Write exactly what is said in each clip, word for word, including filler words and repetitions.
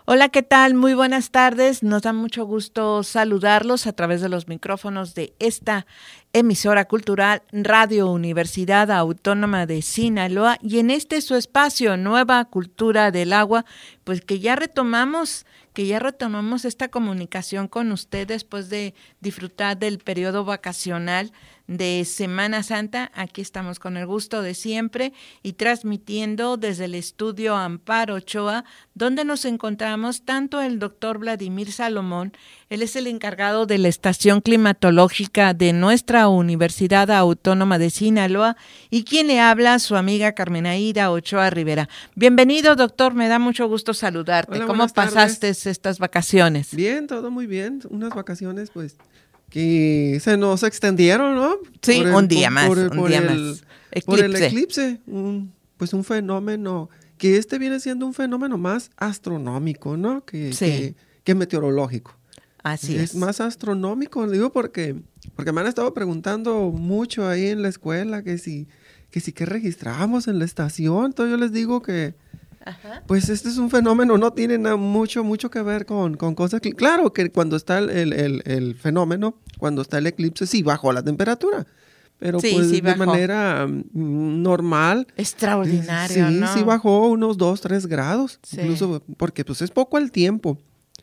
Hola, ¿qué tal? Muy buenas tardes. Nos da mucho gusto saludarlos a través de los micrófonos de esta emisora cultural Radio Universidad Autónoma de Sinaloa y en este su espacio Nueva Cultura del Agua, pues que ya retomamos, que ya retomamos esta comunicación con usted después de disfrutar del periodo vacacional de Semana Santa. Aquí estamos con el gusto de siempre y transmitiendo desde el estudio Amparo Ochoa, donde nos encontramos tanto el doctor Vladimir Salomón, él es el encargado de la estación climatológica de nuestra Universidad Autónoma de Sinaloa, y quien le habla, su amiga Carmen Aida Ochoa Rivera. Bienvenido, doctor, me da mucho gusto saludarte. Hola, ¿Cómo pasaste tardes. estas vacaciones? Bien, todo muy bien, unas vacaciones pues que se nos extendieron, ¿no? Sí, el, un día por, más, por el, un por día el, más. Eclipse. Por el eclipse, un, pues un fenómeno, que este viene siendo un fenómeno más astronómico, ¿no? Que, sí. que, que meteorológico. Así es. Es más astronómico, digo, porque, porque me han estado preguntando mucho ahí en la escuela que si, que si qué registramos en la estación. Entonces yo les digo que Ajá. pues este es un fenómeno, no tiene nada, mucho, mucho que ver con, con cosas. Que, claro que cuando está el, el, el, el fenómeno, cuando está el eclipse, sí bajó la temperatura. Pero sí, pues sí de manera um, normal. Extraordinario, sí, ¿no? Sí, bajó unos dos, tres grados. Sí. Incluso porque pues es poco el tiempo.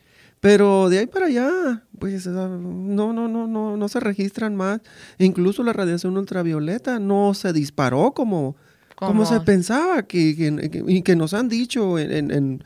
Pero de ahí para allá, pues no, no, no, no, no se registran más. Incluso la radiación ultravioleta no se disparó como, como se pensaba, que, que, que, y que nos han dicho en, en, en,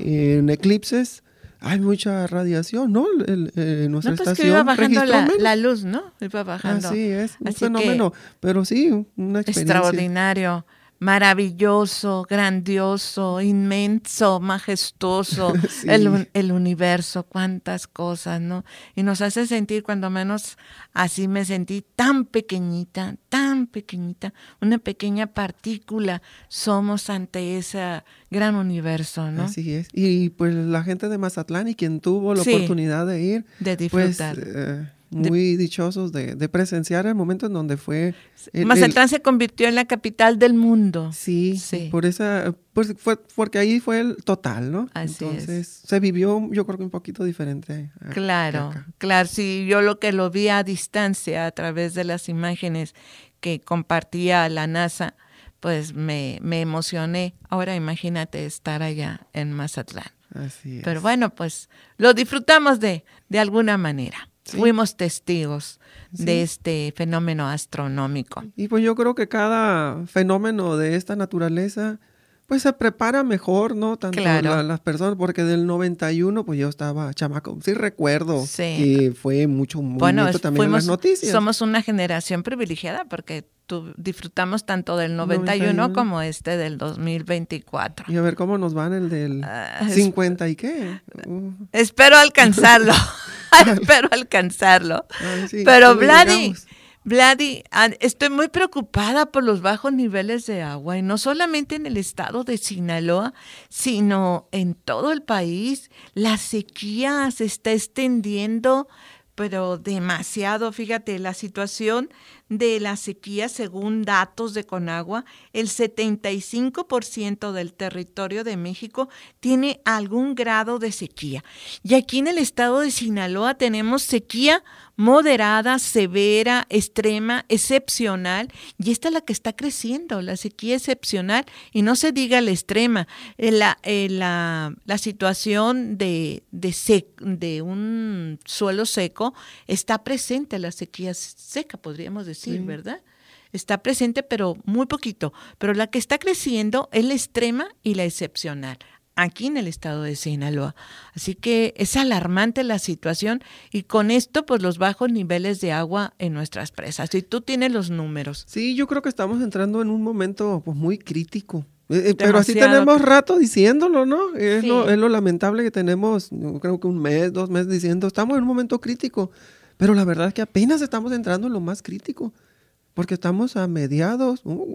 en eclipses. Hay mucha radiación, ¿no? El, el, nuestra no, pues estación que iba bajando la, la luz, ¿no? Iba bajando. Así es, un Así fenómeno, pero sí, una experiencia. Extraordinario, maravilloso, grandioso, inmenso, majestuoso, sí. el, el universo, cuántas cosas, ¿no? Y nos hace sentir, cuando menos así me sentí, tan pequeñita, tan pequeñita, una pequeña partícula somos ante ese gran universo, ¿no? Así es. Y pues la gente de Mazatlán y quien tuvo la sí, oportunidad de ir, de disfrutar. Pues, eh, muy de, dichosos de, de presenciar el momento en donde fue. El, Mazatlán el, se convirtió en la capital del mundo. Sí, sí. por esa, pues fue porque ahí fue el total, ¿no? Así Entonces es. se vivió, yo creo que un poquito diferente. A, claro, claro. Sí, yo lo que lo vi a distancia a través de las imágenes que compartía la NASA, pues me, me emocioné. Ahora imagínate estar allá en Mazatlán. Así es. Pero bueno, pues lo disfrutamos de, de alguna manera. Sí. Fuimos testigos sí. de este fenómeno astronómico. Y pues yo creo que cada fenómeno de esta naturaleza pues se prepara mejor, ¿no? Tanto claro. la, las personas, porque del noventa y uno pues yo estaba chamaco. Sí recuerdo sí. que fue mucho movimiento bueno, también fuimos, en las noticias. Somos una generación privilegiada porque tu, disfrutamos tanto del noventa y uno, noventa y uno como este del dos mil veinticuatro. Y a ver cómo nos van el del uh, cincuenta y qué. Uh. Espero alcanzarlo. Espero alcanzarlo. Ay, sí, Pero Vladi, Vladi, estoy muy preocupada por los bajos niveles de agua, y no solamente en el estado de Sinaloa, sino en todo el país. La sequía se está extendiendo, pero demasiado. Fíjate, la situación de la sequía, según datos de Conagua, el setenta y cinco por ciento del territorio de México tiene algún grado de sequía. Y aquí en el estado de Sinaloa tenemos sequía moderada, severa, extrema, excepcional, y esta es la que está creciendo, la sequía excepcional, y no se diga la extrema. La, la, la situación de, de, sec, de un suelo seco está presente, la sequía seca, podríamos decir. Sí, ¿verdad? Está presente, pero muy poquito. Pero la que está creciendo es la extrema y la excepcional, aquí en el estado de Sinaloa. Así que es alarmante la situación, y con esto, pues los bajos niveles de agua en nuestras presas. Y tú tienes los números. Sí, yo creo que estamos entrando en un momento pues muy crítico. Eh, pero así tenemos rato diciéndolo, ¿no? Es, sí. lo, es lo lamentable que tenemos, yo creo que un mes, dos meses diciendo, estamos en un momento crítico. Pero la verdad es que apenas estamos entrando en lo más crítico, porque estamos a mediados, uh,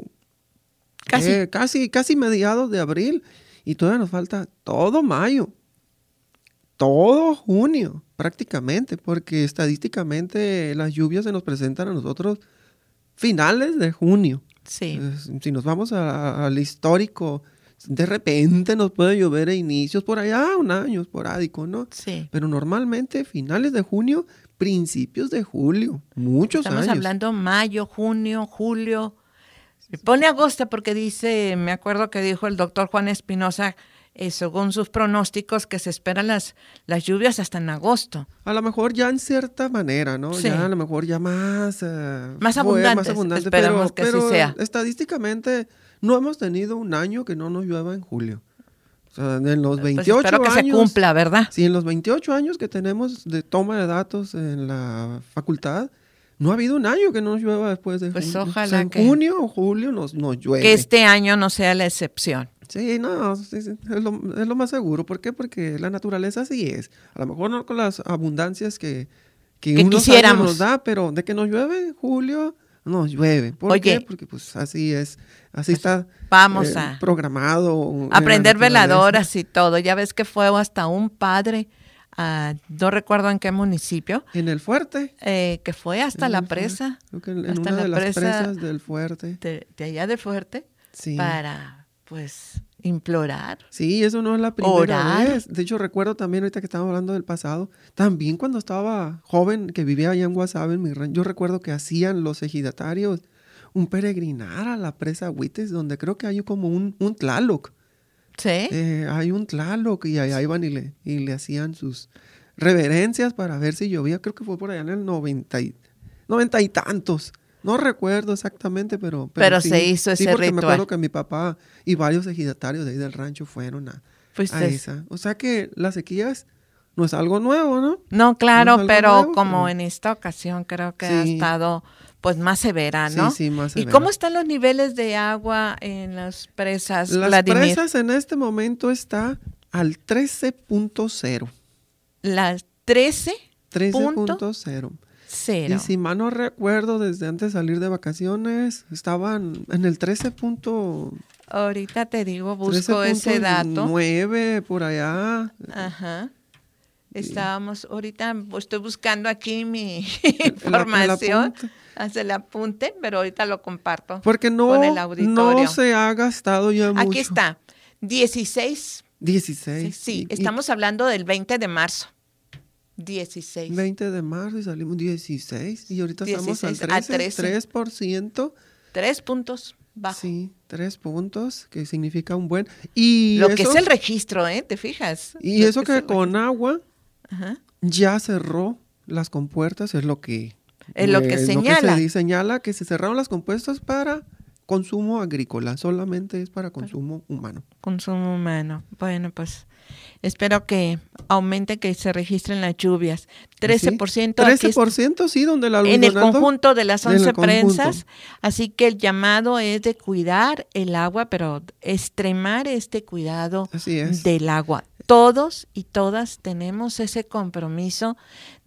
casi. Eh, casi, casi mediados de abril, y todavía nos falta todo mayo, todo junio prácticamente, porque estadísticamente las lluvias se nos presentan a nosotros finales de junio. Sí. Eh, si nos vamos a, a, al histórico, De repente nos puede llover a inicios por allá, un año esporádico, ¿no? Sí. Pero normalmente finales de junio, principios de julio, muchos Estamos años. hablando mayo, junio, julio. Pone agosto porque dice, me acuerdo que dijo el doctor Juan Espinosa, eh, según sus pronósticos, que se esperan las, las lluvias hasta en agosto. A lo mejor ya en cierta manera, ¿no? Sí. Ya a lo mejor ya más... Uh, más abundantes, más abundante, esperamos pero, que pero así sea. Estadísticamente no hemos tenido un año que no nos llueva en julio. O sea, en los veintiocho pues espero que años, se cumpla, ¿verdad? Sí, en los veintiocho años que tenemos de toma de datos en la facultad, no ha habido un año que no nos llueva después de pues junio. Ojalá o sea, en que, junio o julio nos, nos llueve. Que este año no sea la excepción. Sí, no, sí, sí, es, lo, es lo más seguro. ¿Por qué? Porque la naturaleza así es. A lo mejor no con las abundancias que, que, que unos quisiéramos. años nos da, pero de que nos llueve en julio, nos llueve. ¿Por Oye, qué? Porque pues así es, así pues está vamos eh, a programado. aprender veladoras y todo. Ya ves que fue hasta un padre, uh, no recuerdo en qué municipio. En el Fuerte. Eh, que fue hasta en la el presa. Creo que en, en hasta una la de las presa presas del Fuerte. De, de allá de Fuerte. Sí. Para, pues, implorar. Sí, eso no es la primera orar. vez. De hecho, recuerdo también, ahorita que estamos hablando del pasado, también cuando estaba joven, que vivía allá en Guasave, en mi rancho, yo recuerdo que hacían los ejidatarios un peregrinar a la presa Huites, donde creo que hay como un, un Tlaloc. Sí. Eh, hay un Tlaloc y allá iban y le, y le hacían sus reverencias para ver si llovía. Creo que fue por allá en el noventa y, noventa y tantos. No recuerdo exactamente, pero... Pero, pero sí, se hizo ese sí, porque ritual. me acuerdo que mi papá y varios ejidatarios de ahí del rancho fueron a, a esa. O sea que las sequías no es algo nuevo, ¿no? No, claro, no es pero nuevo, como pero... en esta ocasión creo que sí. ha estado pues más severa, ¿no? Sí, sí, más severa. ¿Y cómo están los niveles de agua en las presas, Las Vladimir? presas en este momento está al trece punto cero. Las trece punto cero. Cero. Y si mal no recuerdo, desde antes de salir de vacaciones, estaban en el trece. Ahorita te digo, busco ese dato. nueve por allá. Ajá. Estábamos, ahorita estoy buscando aquí mi información, hace el apunte, pero ahorita lo comparto. Porque no, con el auditorio. No se ha gastado ya mucho. Aquí está, dieciséis. dieciséis. Sí, sí. Y, estamos y... hablando del veinte de marzo. dieciséis. veinte de marzo y salimos dieciséis. Y ahorita estamos al trece, a trece. tres por ciento. Tres puntos bajo. Sí, tres puntos, que significa un buen. Y Lo eso, que es el registro, ¿eh? ¿Te fijas? Y lo eso que, que con agua Ajá. ya cerró las compuertas, es lo que... Es lo que eh, señala. Lo que se señala que se cerraron las compuertas para consumo agrícola, solamente es para consumo humano. Consumo humano. Bueno, pues espero que aumente, que se registren las lluvias. trece por ciento. Sí, trece por ciento, sí, donde la en el conjunto de las once prensas. Conjunto. Así que el llamado es de cuidar el agua, pero extremar este cuidado del agua. Todos y todas tenemos ese compromiso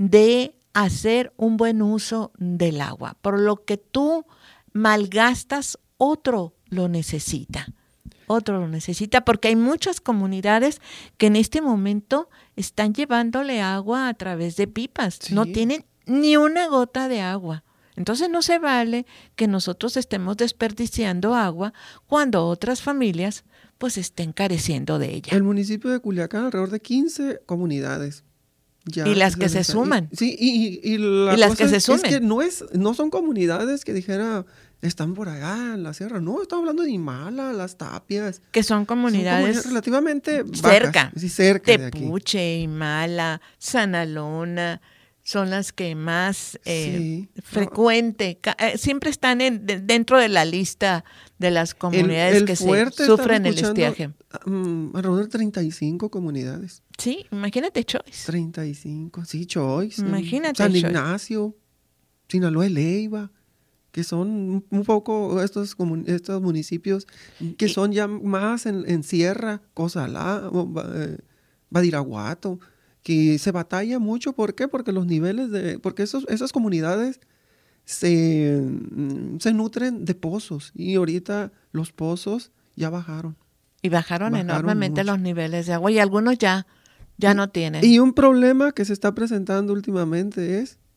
de hacer un buen uso del agua. Por lo que tú malgastas, otro lo necesita. Otro lo necesita porque hay muchas comunidades que en este momento están llevándole agua a través de pipas. Sí. No tienen ni una gota de agua. Entonces no se vale que nosotros estemos desperdiciando agua cuando otras familias pues estén careciendo de ella. El municipio de Culiacán, alrededor de quince comunidades. Ya, y las que se suman. Y, sí, y, y, y, la y las cosa que se es, sumen. Es que no, es, no son comunidades que dijera, están por allá en la sierra. No, estamos hablando de Imala, Las Tapias. Que son comunidades, son comunidades relativamente cerca. Vacas, sí, cerca Tepuche, de aquí. Imala, Sanalona, son las que más eh, sí. frecuente, ca- eh, siempre están en, de, dentro de la lista de las comunidades el, el que se sufren el estiaje. Um, alrededor de treinta y cinco comunidades. Sí, imagínate Choice. treinta y cinco, sí, Choice. Imagínate San Choice. Ignacio, Sinaloa de Leiva, que son un poco estos, estos municipios que y, son ya más en, en sierra, Cozalá, eh, Badiraguato, que se batalla mucho. ¿Por qué? Porque los niveles de... Porque esos, esas comunidades se, se nutren de pozos y ahorita los pozos ya bajaron. Y bajaron, bajaron enormemente mucho. Los niveles de agua y algunos ya, ya y, no tienen. Y un problema que se está presentando últimamente es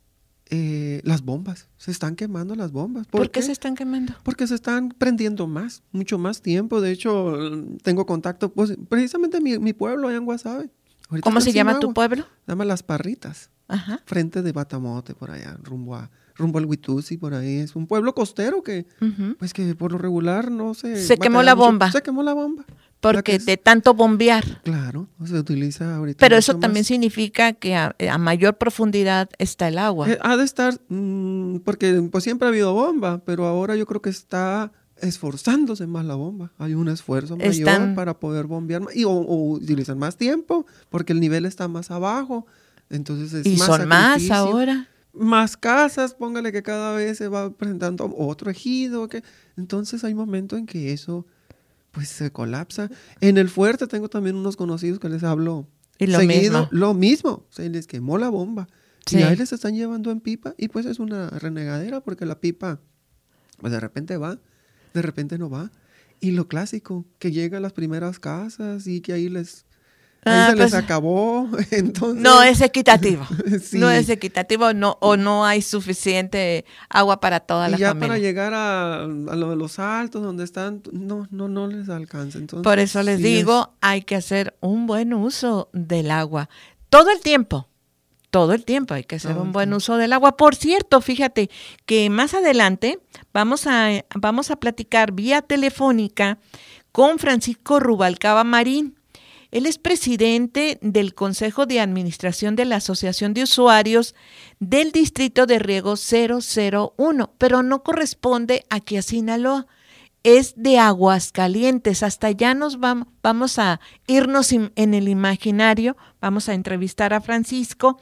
eh, las bombas. Se están quemando las bombas. ¿Por, ¿Por qué? qué se están quemando? Porque se están prendiendo más, mucho más tiempo. De hecho, tengo contacto, pues, precisamente mi, mi pueblo allá en Guasave. Ahorita ¿Cómo se llama tu pueblo? Se llama Las Parritas. Ajá. Frente de Batamote, por allá, rumbo a rumbo al Huitusi, por ahí. Es un pueblo costero que, uh-huh. pues que por lo regular no se... Se quemó la bomba. Mucho. Se quemó la bomba. Porque de tanto bombear. Claro, se utiliza ahorita. Pero eso también más. significa que a, a mayor profundidad está el agua. Eh, ha de estar, mmm, porque pues siempre ha habido bomba, pero ahora yo creo que está esforzándose más la bomba. Hay un esfuerzo mayor Están... para poder bombear más, y, o, o utilizan más tiempo, porque el nivel está más abajo. Entonces es y más son sacrificio. más ahora. Más casas, póngale que cada vez se va presentando otro ejido. Que... Entonces hay momentos en que eso pues se colapsa. En el fuerte tengo también unos conocidos que les hablo y lo seguido. Mismo. Lo mismo, se les quemó la bomba. Sí. Y ahí les están llevando en pipa y pues es una renegadera porque la pipa pues de repente va, de repente no va. Y lo clásico, que llega a las primeras casas y que ahí les... Ahí ah, se pues, les acabó, entonces... No es equitativo, sí. no es equitativo no, o no hay suficiente agua para toda y la ya familia. Para llegar a, a lo de los altos, donde están, no, no, no les alcanza. Entonces, por eso les sí digo, es... hay que hacer un buen uso del agua, todo el tiempo, todo el tiempo hay que hacer todo un buen tiempo. uso del agua. Por cierto, fíjate que más adelante vamos a, vamos a platicar vía telefónica con Francisco Rubalcaba Marín. Él es presidente del Consejo de Administración de la Asociación de Usuarios del Distrito de Riego cero cero uno, pero no corresponde aquí a Sinaloa, es de Aguascalientes. Hasta allá nos vamos, vamos a irnos en el imaginario, vamos a entrevistar a Francisco.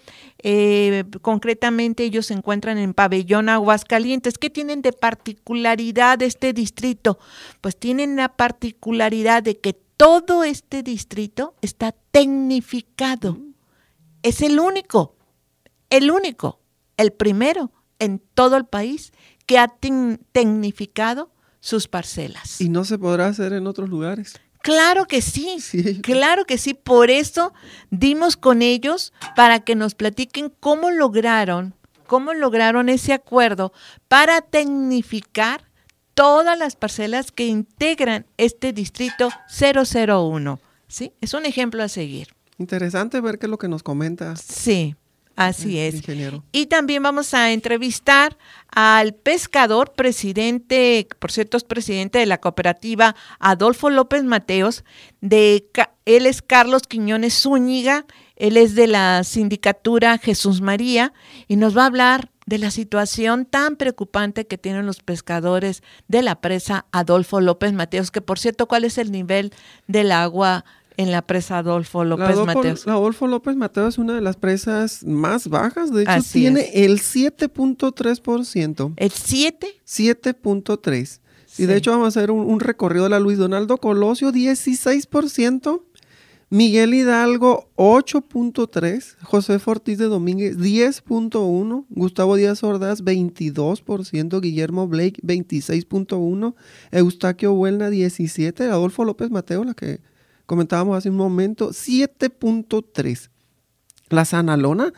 Eh, concretamente ellos se encuentran en Pabellón Aguascalientes. ¿Qué tienen de particularidad este distrito? Pues tienen la particularidad de que todo este distrito está tecnificado. Es el único, el único, el primero en todo el país que ha ten- tecnificado sus parcelas. ¿Y no se podrá hacer en otros lugares? Claro que sí, sí, claro que sí. Por eso dimos con ellos para que nos platiquen cómo lograron, cómo lograron ese acuerdo para tecnificar todas las parcelas que integran este distrito cero cero uno. ¿Sí? Es un ejemplo a seguir. Interesante ver qué es lo que nos comenta. Sí, así es. Ingeniero. Y también vamos a entrevistar al pescador, presidente, por cierto, es presidente de la cooperativa Adolfo López Mateos. De, él es Carlos Quiñones Zúñiga, él es de la sindicatura Jesús María y nos va a hablar de la situación tan preocupante que tienen los pescadores de la presa Adolfo López Mateos, que por cierto, ¿cuál es el nivel del agua en la presa Adolfo López la Adolfo, Mateos? La Adolfo López Mateos es una de las presas más bajas, de hecho Así tiene es. el siete punto tres por ciento. ¿El siete? siete punto tres. Sí. Y de hecho vamos a hacer un, un recorrido de la Luis Donaldo Colosio, dieciséis por ciento. Miguel Hidalgo, ocho punto tres, José Ortiz de Domínguez, diez punto uno, Gustavo Díaz Ordaz, veintidós por ciento, Guillermo Blake, veintiséis punto uno, Eustaquio Huelna, diecisiete, Adolfo López Mateo, la que comentábamos hace un momento, siete punto tres. La Sanalona,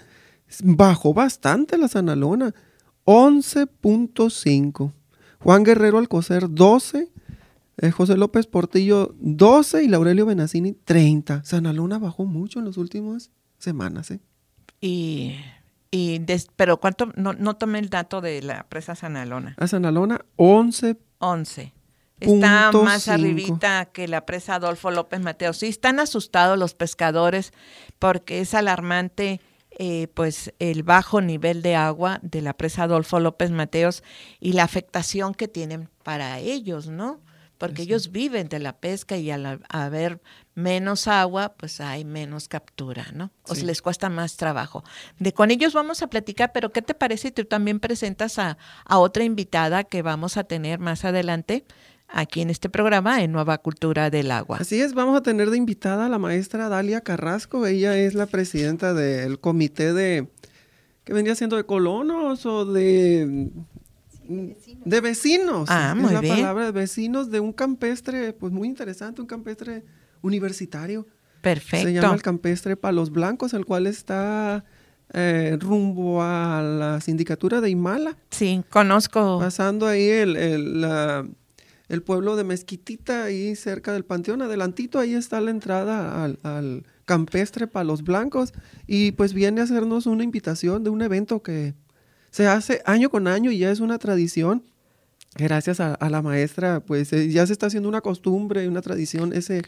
bajó bastante la Sanalona, once punto cinco. Juan Guerrero Alcocer, doce. Eh, José López Portillo, doce, y Laurelio Benazzini, treinta. Sanalona bajó mucho en las últimas semanas, ¿eh? Y, y des, pero ¿cuánto? No, no tomé el dato de la presa Sanalona. A Sanalona, once. once. Está más cinco. Arribita que la presa Adolfo López Mateos. Sí, están asustados los pescadores porque es alarmante eh, pues el bajo nivel de agua de la presa Adolfo López Mateos y la afectación que tienen para ellos, ¿no? Porque sí. Ellos viven de la pesca y al haber menos agua, pues hay menos captura, ¿no? O sí. Se les cuesta más trabajo. De con ellos vamos a platicar, pero ¿qué te parece si tú también presentas a, a otra invitada que vamos a tener más adelante aquí en este programa en Nueva Cultura del Agua? Así es, vamos a tener de invitada a la maestra Dalia Carrasco. Ella es la presidenta del comité de, ¿qué vendría siendo? ¿De colonos o de...? Vecinos. De vecinos, ah, es muy la bien. palabra de vecinos de un campestre, pues muy interesante, un campestre universitario. Perfecto. Se llama el campestre Palos Blancos, el cual está eh, rumbo a la sindicatura de Imala. Sí, conozco. Pasando ahí el, el, la, el pueblo de Mezquitita, ahí cerca del Panteón, adelantito, ahí está la entrada al, al campestre para los blancos, y pues viene a hacernos una invitación de un evento que se hace año con año y ya es una tradición. Gracias a, a la maestra, pues eh, ya se está haciendo una costumbre, una tradición, ese,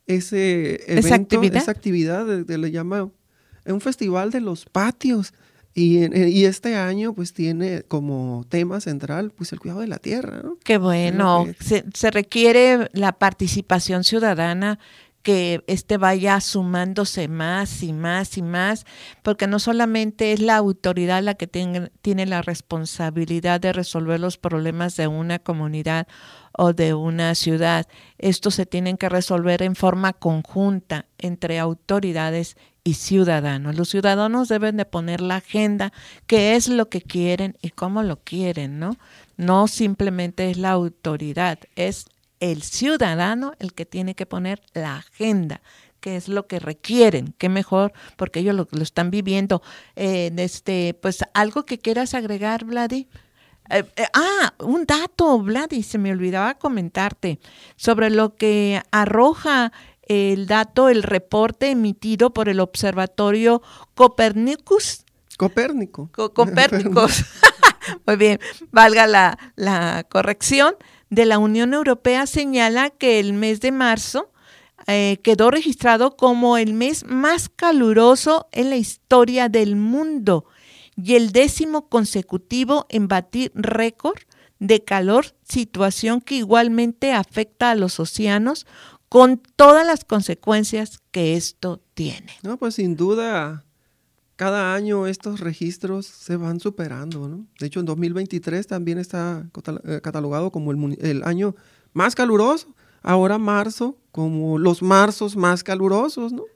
ese evento, ¿Esa actividad? esa actividad, de, de, le llama un festival de los patios. Y, y este año pues tiene como tema central pues el cuidado de la tierra, ¿no? Qué bueno, que... se, se requiere la participación ciudadana, que este vaya sumándose más y más y más, porque no solamente es la autoridad la que tiene, tiene la responsabilidad de resolver los problemas de una comunidad o de una ciudad. Estos se tienen que resolver en forma conjunta entre autoridades y ciudadanos. Los ciudadanos deben de poner la agenda, qué es lo que quieren y cómo lo quieren, ¿no? No simplemente es la autoridad, es el ciudadano el que tiene que poner la agenda, qué es lo que requieren, qué mejor, porque ellos lo, lo están viviendo. Eh, este, pues algo que quieras agregar, Vladi. Eh, eh, ah, un dato, Vladi, se me olvidaba comentarte sobre lo que arroja el dato, el reporte emitido por el Observatorio Copernicus. Copérnico. Co- Copérnicos. Muy bien, valga la, la corrección. De la Unión Europea señala que el mes de marzo eh, quedó registrado como el mes más caluroso en la historia del mundo y el décimo consecutivo en batir récord de calor, situación que igualmente afecta a los océanos con todas las consecuencias que esto tiene. No, pues sin duda, cada año estos registros se van superando, ¿no? De hecho, en dos mil veintitrés también está catalogado como el, el año más caluroso. Ahora marzo, como los marzos más calurosos, ¿no?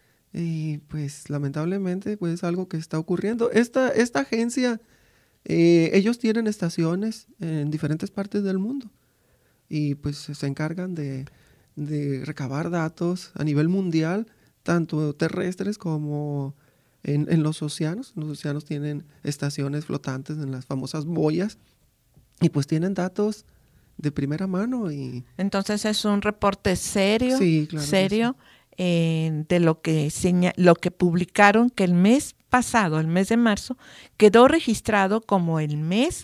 Y pues lamentablemente, pues es algo que está ocurriendo. Esta, esta agencia, eh, ellos tienen estaciones en diferentes partes del mundo y pues se encargan de, de recabar datos a nivel mundial, tanto terrestres como En, en los océanos. Los océanos tienen estaciones flotantes en las famosas boyas y pues tienen datos de primera mano. Y entonces es un reporte serio, sí, claro serio sí. eh, de lo que, seña, lo que publicaron, que el mes pasado, el mes de marzo, quedó registrado como el mes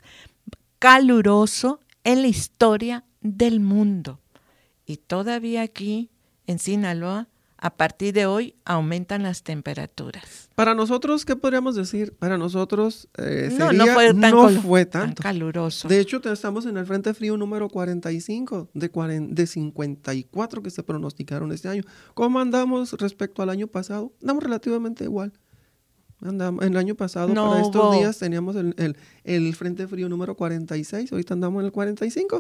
caluroso en la historia del mundo. Y todavía aquí en Sinaloa, a partir de hoy, aumentan las temperaturas. Para nosotros, ¿qué podríamos decir? Para nosotros eh, no, sería, no fue, tan, no col- fue tanto. tan caluroso. De hecho, estamos en el Frente Frío número cuarenta y cinco de, cuarenta, de cincuenta y cuatro que se pronosticaron este año. ¿Cómo andamos respecto al año pasado? Andamos relativamente igual. Andamos, el año pasado, no para estos hubo... días, teníamos el, el, el Frente Frío número cuarenta y seis. Ahorita andamos en el cuarenta y cinco.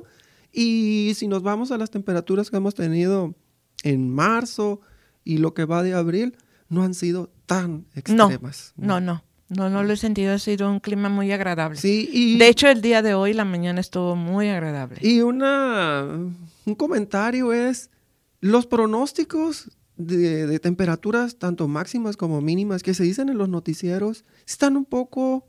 Y si nos vamos a las temperaturas que hemos tenido en marzo y lo que va de abril, no han sido tan extremas. No, no, no, no, no lo he sentido, ha sido un clima muy agradable. Sí, y, de hecho, el día de hoy, la mañana estuvo muy agradable. Y una, un comentario es, los pronósticos de, de temperaturas, tanto máximas como mínimas, que se dicen en los noticieros, están un poco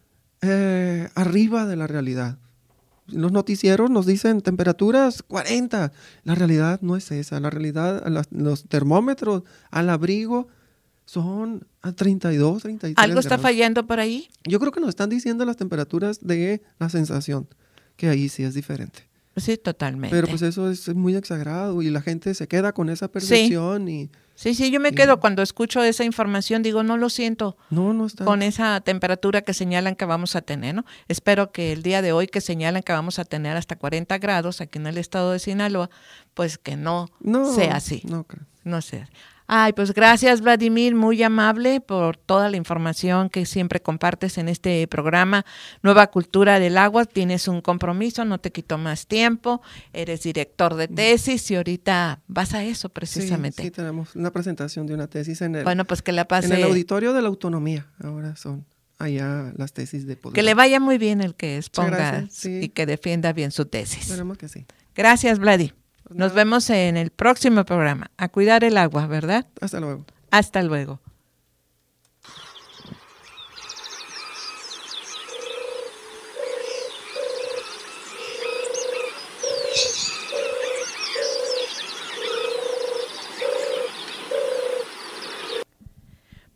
eh, arriba de la realidad. Los noticieros nos dicen temperaturas cuarenta. La realidad no es esa. La realidad, las, los termómetros al abrigo son a treinta y dos, treinta y tres ¿Algo está grados. fallando por ahí? Yo creo que nos están diciendo las temperaturas de la sensación, que ahí sí es diferente. Sí, totalmente. Pero pues eso es muy exagerado y la gente se queda con esa percepción. Sí, y sí, sí, yo me y, quedo cuando escucho esa información, digo, no lo siento no, no está. con esa temperatura que señalan que vamos a tener, ¿no? Espero que el día de hoy que señalan que vamos a tener hasta cuarenta grados aquí en el estado de Sinaloa, pues que no, no sea así. No creo. No sea. Ay, pues gracias, Vladimir, muy amable por toda la información que siempre compartes en este programa Nueva Cultura del Agua. Tienes un compromiso, no te quito más tiempo, eres director de tesis y ahorita vas a eso precisamente. Sí, sí, tenemos una presentación de una tesis en el, bueno, pues que la pase, en el Auditorio de la Autonomía. Ahora son allá las tesis de posgrado. Que le vaya muy bien el que exponga sí. y que defienda bien su tesis. Esperemos que sí. Gracias, Vladi. Nos vemos en el próximo programa. A cuidar el agua, ¿verdad? Hasta luego. Hasta luego.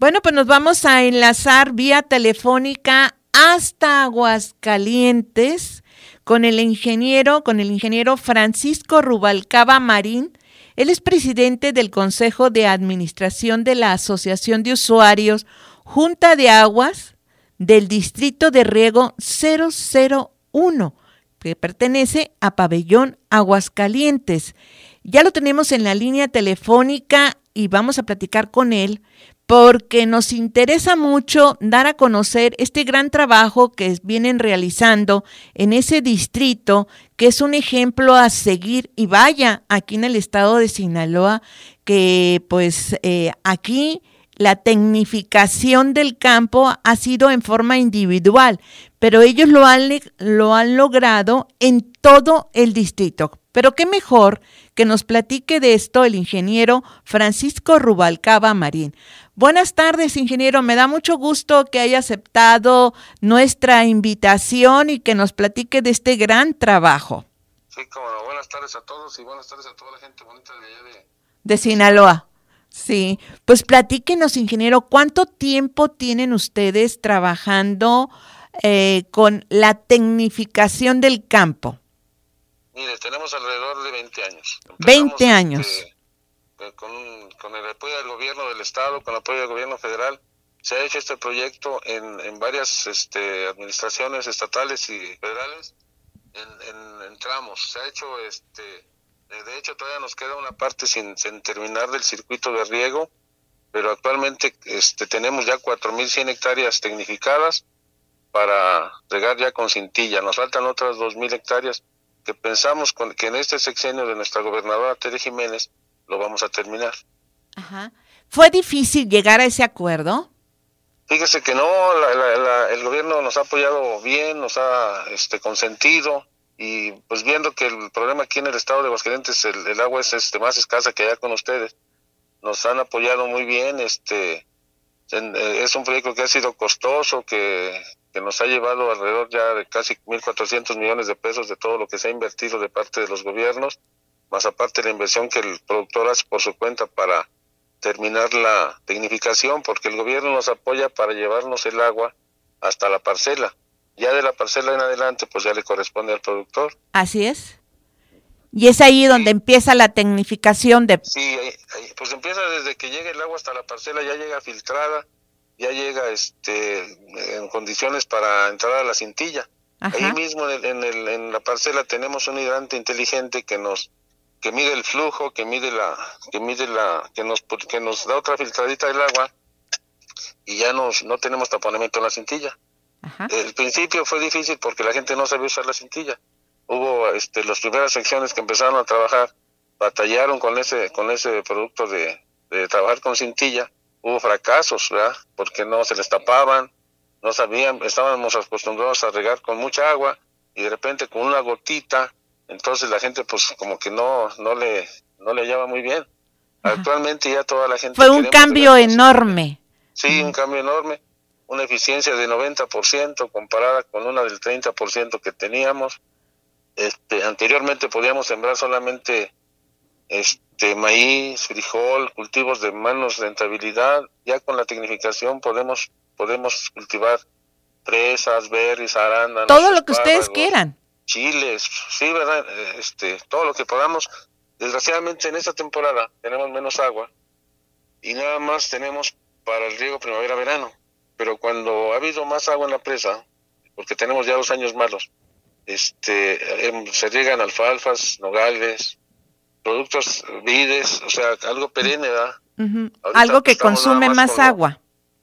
Bueno, pues nos vamos a enlazar vía telefónica hasta Aguascalientes con el ingeniero, con el ingeniero Francisco Rubalcaba Marín. Él es presidente del Consejo de Administración de la Asociación de Usuarios Junta de Aguas del Distrito de Riego cero cero uno, que pertenece a Pabellón Aguascalientes. Ya lo tenemos en la línea telefónica y vamos a platicar con él porque nos interesa mucho dar a conocer este gran trabajo que vienen realizando en ese distrito, que es un ejemplo a seguir. Y vaya, aquí en el estado de Sinaloa, que pues eh, aquí la tecnificación del campo ha sido en forma individual, pero ellos lo han, lo han logrado en todo el distrito. Pero qué mejor que nos platique de esto el ingeniero Francisco Rubalcaba Marín. Buenas tardes, ingeniero. Me da mucho gusto que haya aceptado nuestra invitación y que nos platique de este gran trabajo. Sí, como no. Buenas tardes a todos y buenas tardes a toda la gente bonita de allá de... De Sinaloa. Sí, pues platíquenos, ingeniero, ¿cuánto tiempo tienen ustedes trabajando eh, con la tecnificación del campo? Mire, tenemos alrededor de veinte años. Empezamos, veinte años. Este, con, con el apoyo del gobierno del estado, con el apoyo del gobierno federal, se ha hecho este proyecto en, en varias este, administraciones estatales y federales, en, en, en tramos. Se ha hecho, este, de hecho todavía nos queda una parte sin, sin terminar del circuito de riego, pero actualmente este, tenemos ya cuatro mil cien hectáreas tecnificadas para regar ya con cintilla. Nos faltan otras dos mil hectáreas que pensamos con, que en este sexenio de nuestra gobernadora Tere Jiménez lo vamos a terminar. Ajá. ¿Fue difícil llegar a ese acuerdo? Fíjese que no, la, la, la, el gobierno nos ha apoyado bien, nos ha este, consentido, y pues viendo que el problema aquí en el estado de Aguascalientes, el, el agua es este, más escasa que allá con ustedes, nos han apoyado muy bien. Este en, eh, es un proyecto que ha sido costoso, que, que nos ha llevado alrededor ya de casi mil cuatrocientos millones de pesos de todo lo que se ha invertido de parte de los gobiernos, más aparte la inversión que el productor hace por su cuenta para terminar la tecnificación, porque el gobierno nos apoya para llevarnos el agua hasta la parcela. Ya de la parcela en adelante, pues ya le corresponde al productor. Así es. Y es ahí donde sí. empieza la tecnificación de... Sí, ahí, ahí, pues empieza desde que llega el agua hasta la parcela, ya llega filtrada, ya llega este en condiciones para entrar a la cintilla. Ajá. Ahí mismo en, el, en, el, en la parcela tenemos un hidrante inteligente que nos que mide el flujo, que mide la que mide la que nos que nos da otra filtradita del agua, y ya nos no tenemos taponamiento en la cintilla. Ajá. El principio fue difícil porque la gente no sabía usar la cintilla. Hubo este las primeras secciones que empezaron a trabajar, batallaron con ese con ese producto de, de trabajar con cintilla. Hubo fracasos, ¿verdad? Porque no se les tapaban, no sabían, estábamos acostumbrados a regar con mucha agua y de repente con una gotita, entonces la gente pues como que no no le no le hallaba muy bien. Ajá. Actualmente ya toda la gente... Fue un cambio enorme. Sí, un cambio enorme, una eficiencia de noventa por ciento comparada con una del treinta por ciento que teníamos. Este, anteriormente podíamos sembrar solamente este maíz, frijol, cultivos de menos rentabilidad. Ya con la tecnificación podemos podemos cultivar fresas, berries, arándanos, todo lo que ustedes quieran, chiles, sí, verdad, este, todo lo que podamos. Desgraciadamente en esta temporada tenemos menos agua y nada más tenemos para el riego primavera-verano, pero cuando ha habido más agua en la presa, porque tenemos ya dos años malos, este, eh, se riegan alfalfas, nogales, productos vides, o sea, algo perenne, ¿verdad? Uh-huh. Algo que consume más, más agua.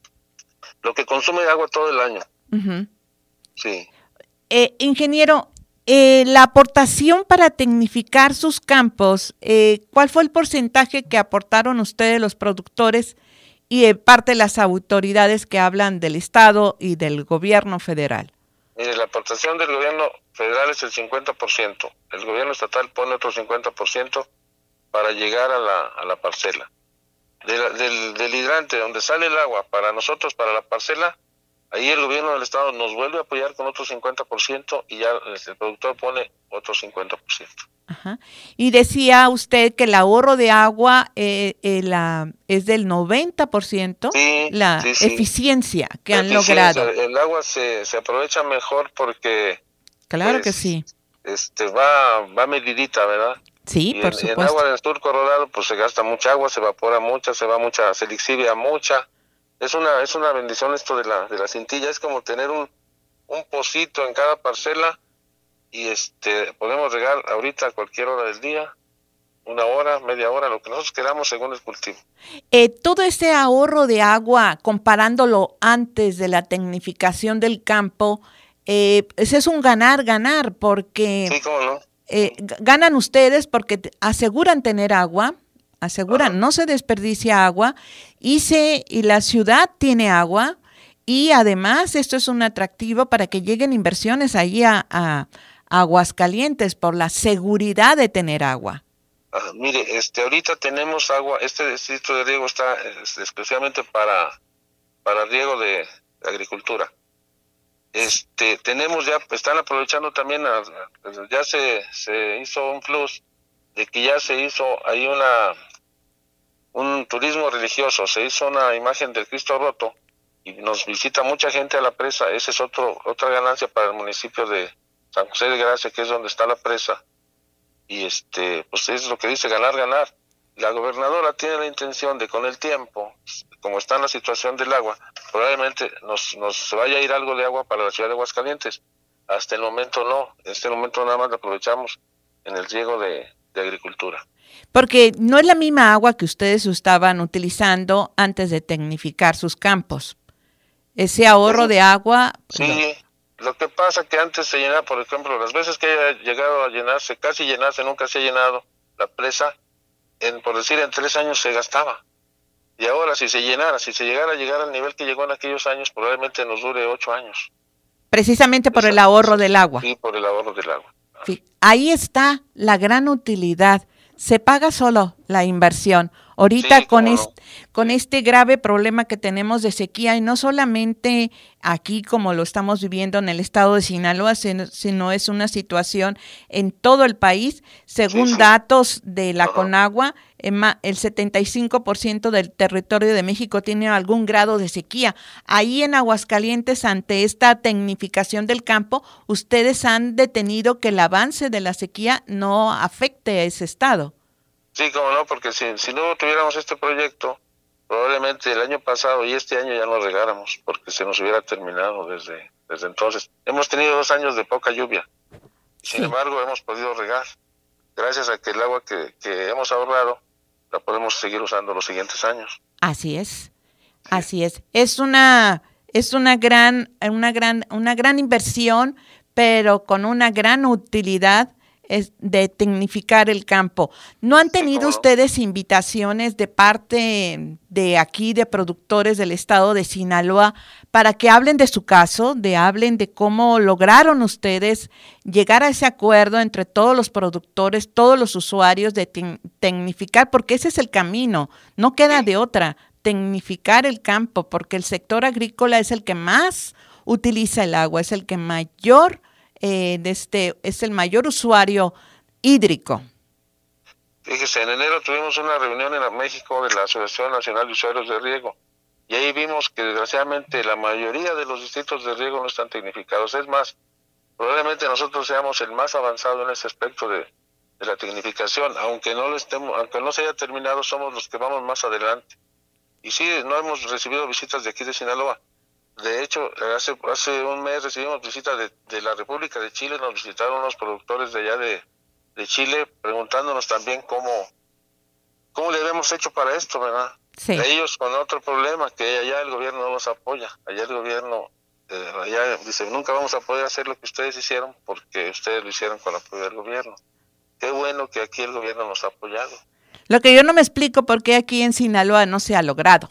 Lo, lo que consume agua todo el año. Uh-huh. Sí. Eh, ingeniero, eh, la aportación para tecnificar sus campos, eh, ¿cuál fue el porcentaje que aportaron ustedes los productores y eh, parte de las autoridades que hablan del Estado y del gobierno federal? Mire, la aportación del gobierno federal es el cincuenta por ciento. El gobierno estatal pone otro cincuenta por ciento para llegar a la, a la parcela. De la, del, del hidrante, donde sale el agua, para nosotros, para la parcela, ahí el gobierno del estado nos vuelve a apoyar con otro cincuenta por ciento y ya el productor pone otro cincuenta por ciento. Ajá. Y decía usted que el ahorro de agua eh, eh, la, es del noventa por ciento, sí, la sí, sí. eficiencia que la han eficiencia, logrado. El agua se, se aprovecha mejor porque... Claro pues, que sí. Este, va, va medidita, ¿verdad? Sí, y por en, supuesto. En agua del sur Colorado, pues se gasta mucha agua, se evapora mucha, se va mucha, se lixivia mucha. Es una, es una bendición esto de la, de la cintilla, es como tener un, un pocito en cada parcela y este podemos regar ahorita a cualquier hora del día, una hora, media hora, lo que nosotros queramos según el cultivo. Eh, todo ese ahorro de agua, comparándolo antes de la tecnificación del campo, eh, ese es un ganar-ganar, porque sí, ¿cómo no? eh, ganan ustedes porque aseguran tener agua, aseguran, Ajá. no se desperdicia agua, y, se, y la ciudad tiene agua, y además esto es un atractivo para que lleguen inversiones ahí a, a, a Aguascalientes por la seguridad de tener agua. Ah, mire, este, ahorita tenemos agua, este distrito de riego está este, especialmente para, para riego de agricultura. Este, tenemos ya, están aprovechando también, a, ya se, se hizo un plus de que ya se hizo ahí una, un turismo religioso, se hizo una imagen del Cristo roto y nos visita mucha gente a la presa. Esa es otro, otra ganancia para el municipio de San José de Gracia, que es donde está la presa. Y este, pues es lo que dice ganar, ganar. La gobernadora tiene la intención de con el tiempo, como está en la situación del agua, probablemente nos, nos vaya a ir algo de agua para la ciudad de Aguascalientes. Hasta el momento no, en este momento nada más lo aprovechamos en el riego de, de agricultura. Porque no es la misma agua que ustedes estaban utilizando antes de tecnificar sus campos. Ese ahorro de agua... Sí, lo, lo que pasa que antes se llenaba, por ejemplo, las veces que haya llegado a llenarse, casi llenarse, nunca se ha llenado la presa, en, por decir, en tres años se gastaba. Y ahora, si se llenara, si se llegara a llegar al nivel que llegó en aquellos años, probablemente nos dure ocho años. Precisamente por Esa, el ahorro del agua. Sí, por el ahorro del agua. Sí. Ahí está la gran utilidad. Se paga solo la inversión. Ahorita sí, con, est- no. con este grave problema que tenemos de sequía, y no solamente aquí como lo estamos viviendo en el estado de Sinaloa, sino es una situación en todo el país. Según sí, sí. datos de la Ajá. Conagua, el setenta y cinco por ciento del territorio de México tiene algún grado de sequía. Ahí en Aguascalientes, ante esta tecnificación del campo, ustedes han detenido que el avance de la sequía no afecte a ese estado. Sí, como no, porque si, si no tuviéramos este proyecto, probablemente el año pasado y este año ya no regáramos, porque se nos hubiera terminado desde, desde entonces. Hemos tenido dos años de poca lluvia, sin sí. embargo hemos podido regar. Gracias a que el agua que, que hemos ahorrado la podemos seguir usando los siguientes años. Así es, sí. así es. Es una, es una gran, una gran, una gran inversión, pero con una gran utilidad es de tecnificar el campo. ¿No han tenido sí, ustedes invitaciones de parte de aquí, de productores del estado de Sinaloa, para que hablen de su caso, de hablen de cómo lograron ustedes llegar a ese acuerdo entre todos los productores, todos los usuarios, de te- tecnificar? Porque ese es el camino, no queda sí. de otra, tecnificar el campo, porque el sector agrícola es el que más utiliza el agua, es el que mayor... Eh, de este, es el mayor usuario hídrico. Fíjese, en enero tuvimos una reunión en México de la Asociación Nacional de Usuarios de Riego y ahí vimos que desgraciadamente la mayoría de los distritos de riego no están tecnificados. Es más, probablemente nosotros seamos el más avanzado en ese aspecto de, de la tecnificación, aunque no lo estemos, aunque no se haya terminado, somos los que vamos más adelante. Y sí, no hemos recibido visitas de aquí de Sinaloa. De hecho, hace hace un mes recibimos visita de, de la República de Chile, nos visitaron unos productores de allá de, de Chile, preguntándonos también cómo, cómo le habíamos hecho para esto, ¿verdad? Sí. Ellos con otro problema, que allá el gobierno no los apoya, allá el gobierno, eh, allá dice, nunca vamos a poder hacer lo que ustedes hicieron, porque ustedes lo hicieron con el apoyo del gobierno. Qué bueno que aquí el gobierno nos ha apoyado. Lo que yo no me explico por qué aquí en Sinaloa no se ha logrado.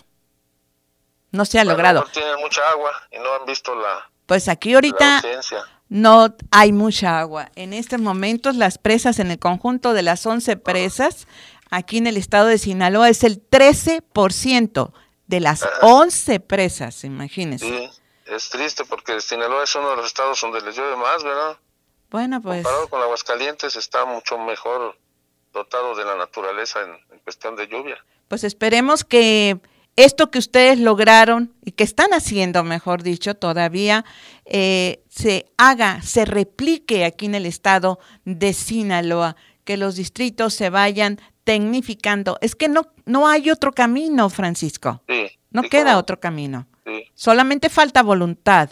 No se ha bueno, logrado. Tienen mucha agua y no han visto la Pues aquí ahorita no hay mucha agua. En estos momentos las presas en el conjunto de las once presas, aquí en el estado de Sinaloa, es el trece por ciento de las once presas, imagínense. Sí, es triste porque Sinaloa es uno de los estados donde les llueve más, ¿verdad? Bueno, pues... Comparado con Aguascalientes, está mucho mejor dotado de la naturaleza en, en cuestión de lluvia. Pues esperemos que esto que ustedes lograron y que están haciendo, mejor dicho, todavía eh, se haga, se replique aquí en el estado de Sinaloa, que los distritos se vayan tecnificando. Es que no, no hay otro camino, Francisco. Sí, no sí, queda como, otro camino. Sí. Solamente falta voluntad.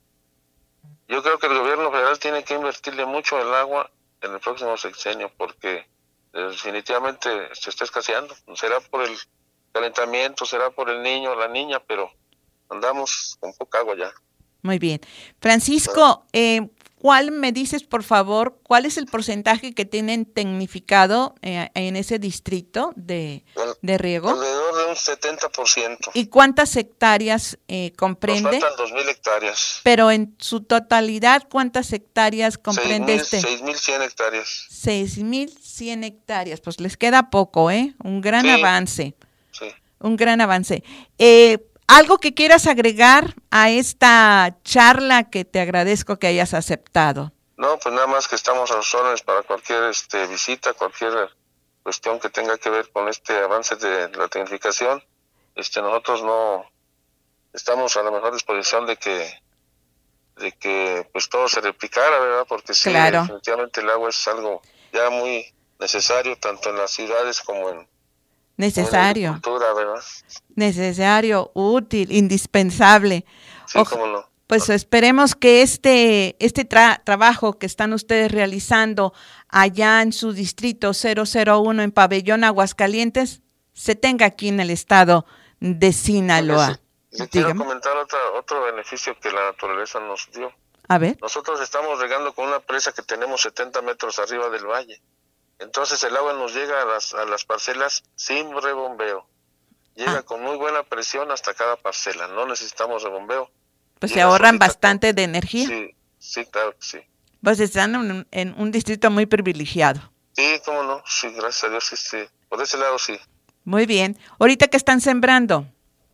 Yo creo que el gobierno federal tiene que invertirle mucho el agua en el próximo sexenio, porque definitivamente se está escaseando. Será por el calentamiento, será por el niño o la niña, pero andamos con poca agua ya. Muy bien. Francisco, eh, ¿cuál me dices, por favor, cuál es el porcentaje que tienen tecnificado eh, en ese distrito de, de riego? Alrededor de un setenta por ciento. ¿Y cuántas hectáreas eh, comprende? Nos faltan dos mil hectáreas. Pero en su totalidad, ¿cuántas hectáreas comprende este? seis mil cien hectáreas. seis mil cien hectáreas, pues les queda poco, ¿eh? Un gran sí, avance. Sí. Un gran avance. Eh, ¿Algo que quieras agregar a esta charla que te agradezco que hayas aceptado? No, pues nada más que estamos a sus órdenes para cualquier este, visita, cualquier cuestión que tenga que ver con este avance de la tecnificación. Este, nosotros no estamos a la mejor disposición de que de que pues todo se replicara, ¿verdad? Porque sí, claro. definitivamente el agua es algo ya muy necesario tanto en las ciudades como en Necesario. Como en la agricultura, ¿verdad? Necesario, útil, indispensable. Sí, Ojo, cómo no. Pues esperemos que este, este tra- trabajo que están ustedes realizando allá en su distrito cero cero uno en Pabellón Aguascalientes se tenga aquí en el estado de Sinaloa. Le quiero comentar otra, otro beneficio que la naturaleza nos dio. A ver. Nosotros estamos regando con una presa que tenemos setenta metros arriba del valle. Entonces el agua nos llega a las, a las parcelas sin rebombeo. Llega ah. con muy buena presión hasta cada parcela. No necesitamos rebombeo. Pues se ahorran bastante con... de energía. Sí, sí, claro que sí. Pues están en, en un distrito muy privilegiado. Sí, cómo no. Sí, gracias a Dios, sí, sí. Por ese lado, sí. Muy bien. ¿Ahorita qué están sembrando?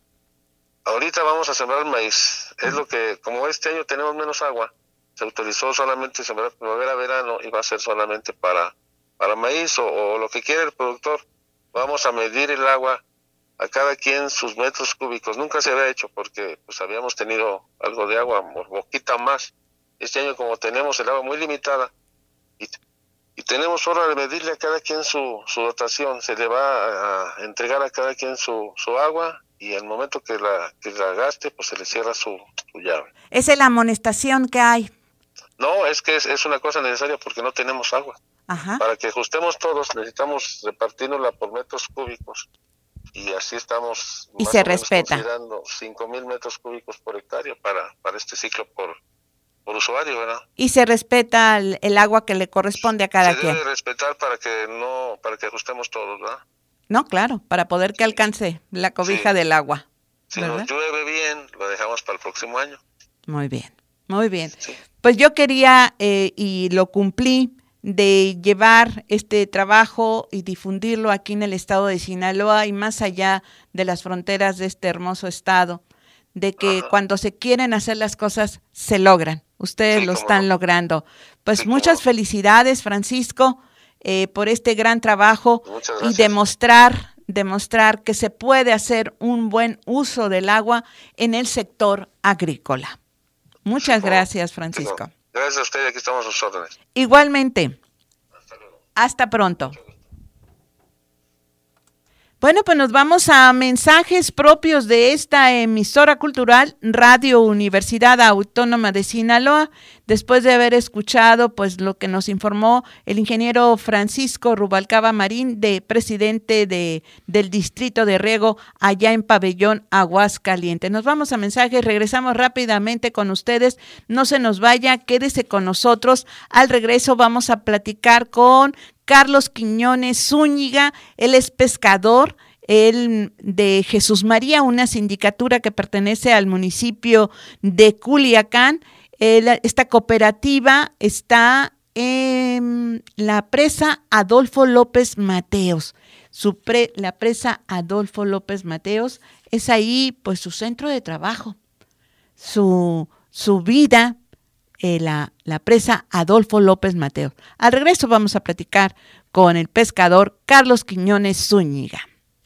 Ahorita vamos a sembrar maíz. Es lo que, como este año tenemos menos agua, se autorizó solamente sembrar primavera-verano y va a ser solamente para... para maíz o, o lo que quiera el productor. Vamos a medir el agua a cada quien sus metros cúbicos. Nunca se había hecho porque pues habíamos tenido algo de agua, poquita más. Este año como tenemos el agua muy limitada y, y tenemos hora de medirle a cada quien su, su dotación, se le va a, a entregar a cada quien su, su agua y al momento que la, que la gaste pues se le cierra su, su llave. Esa es la amonestación que hay. No, es que es, es una cosa necesaria porque no tenemos agua. Ajá. Para que ajustemos todos necesitamos repartirnosla por metros cúbicos y así estamos y se respeta considerando cinco mil metros cúbicos por hectárea para, para este ciclo por, por usuario, ¿verdad? Y se respeta el, el agua que le corresponde a cada se quien. Se debe respetar para que no para que ajustemos todos, ¿verdad? No, claro, para poder que alcance la cobija sí. del agua. Si ¿verdad? Nos llueve bien, lo dejamos para el próximo año. Muy bien, muy bien. Sí. Pues yo quería, eh, y lo cumplí, de llevar este trabajo y difundirlo aquí en el estado de Sinaloa y más allá de las fronteras de este hermoso estado, de que Ajá. cuando se quieren hacer las cosas, se logran. Ustedes sí, lo están no. logrando. Pues sí, muchas felicidades, Francisco, eh, por este gran trabajo y demostrar, demostrar que se puede hacer un buen uso del agua en el sector agrícola. Muchas sí, gracias, Francisco. Sí, gracias a usted, aquí estamos a sus órdenes. Igualmente. Hasta luego. Hasta pronto. Bueno, pues nos vamos a mensajes propios de esta emisora cultural, Radio Universidad Autónoma de Sinaloa, después de haber escuchado pues lo que nos informó el ingeniero Francisco Rubalcaba Marín, de presidente de, del Distrito de Riego allá en Pabellón Aguascalientes. Nos vamos a mensajes, regresamos rápidamente con ustedes, no se nos vaya, quédese con nosotros. Al regreso vamos a platicar con Carlos Quiñones Zúñiga, él es pescador, él de Jesús María, una sindicatura que pertenece al municipio de Culiacán. Él, esta cooperativa está en la presa Adolfo López Mateos. Su pre, la presa Adolfo López Mateos es ahí pues su centro de trabajo, su, su vida eh, la, la presa Adolfo López Mateos. Al regreso vamos a platicar con el pescador Carlos Quiñones Zúñiga.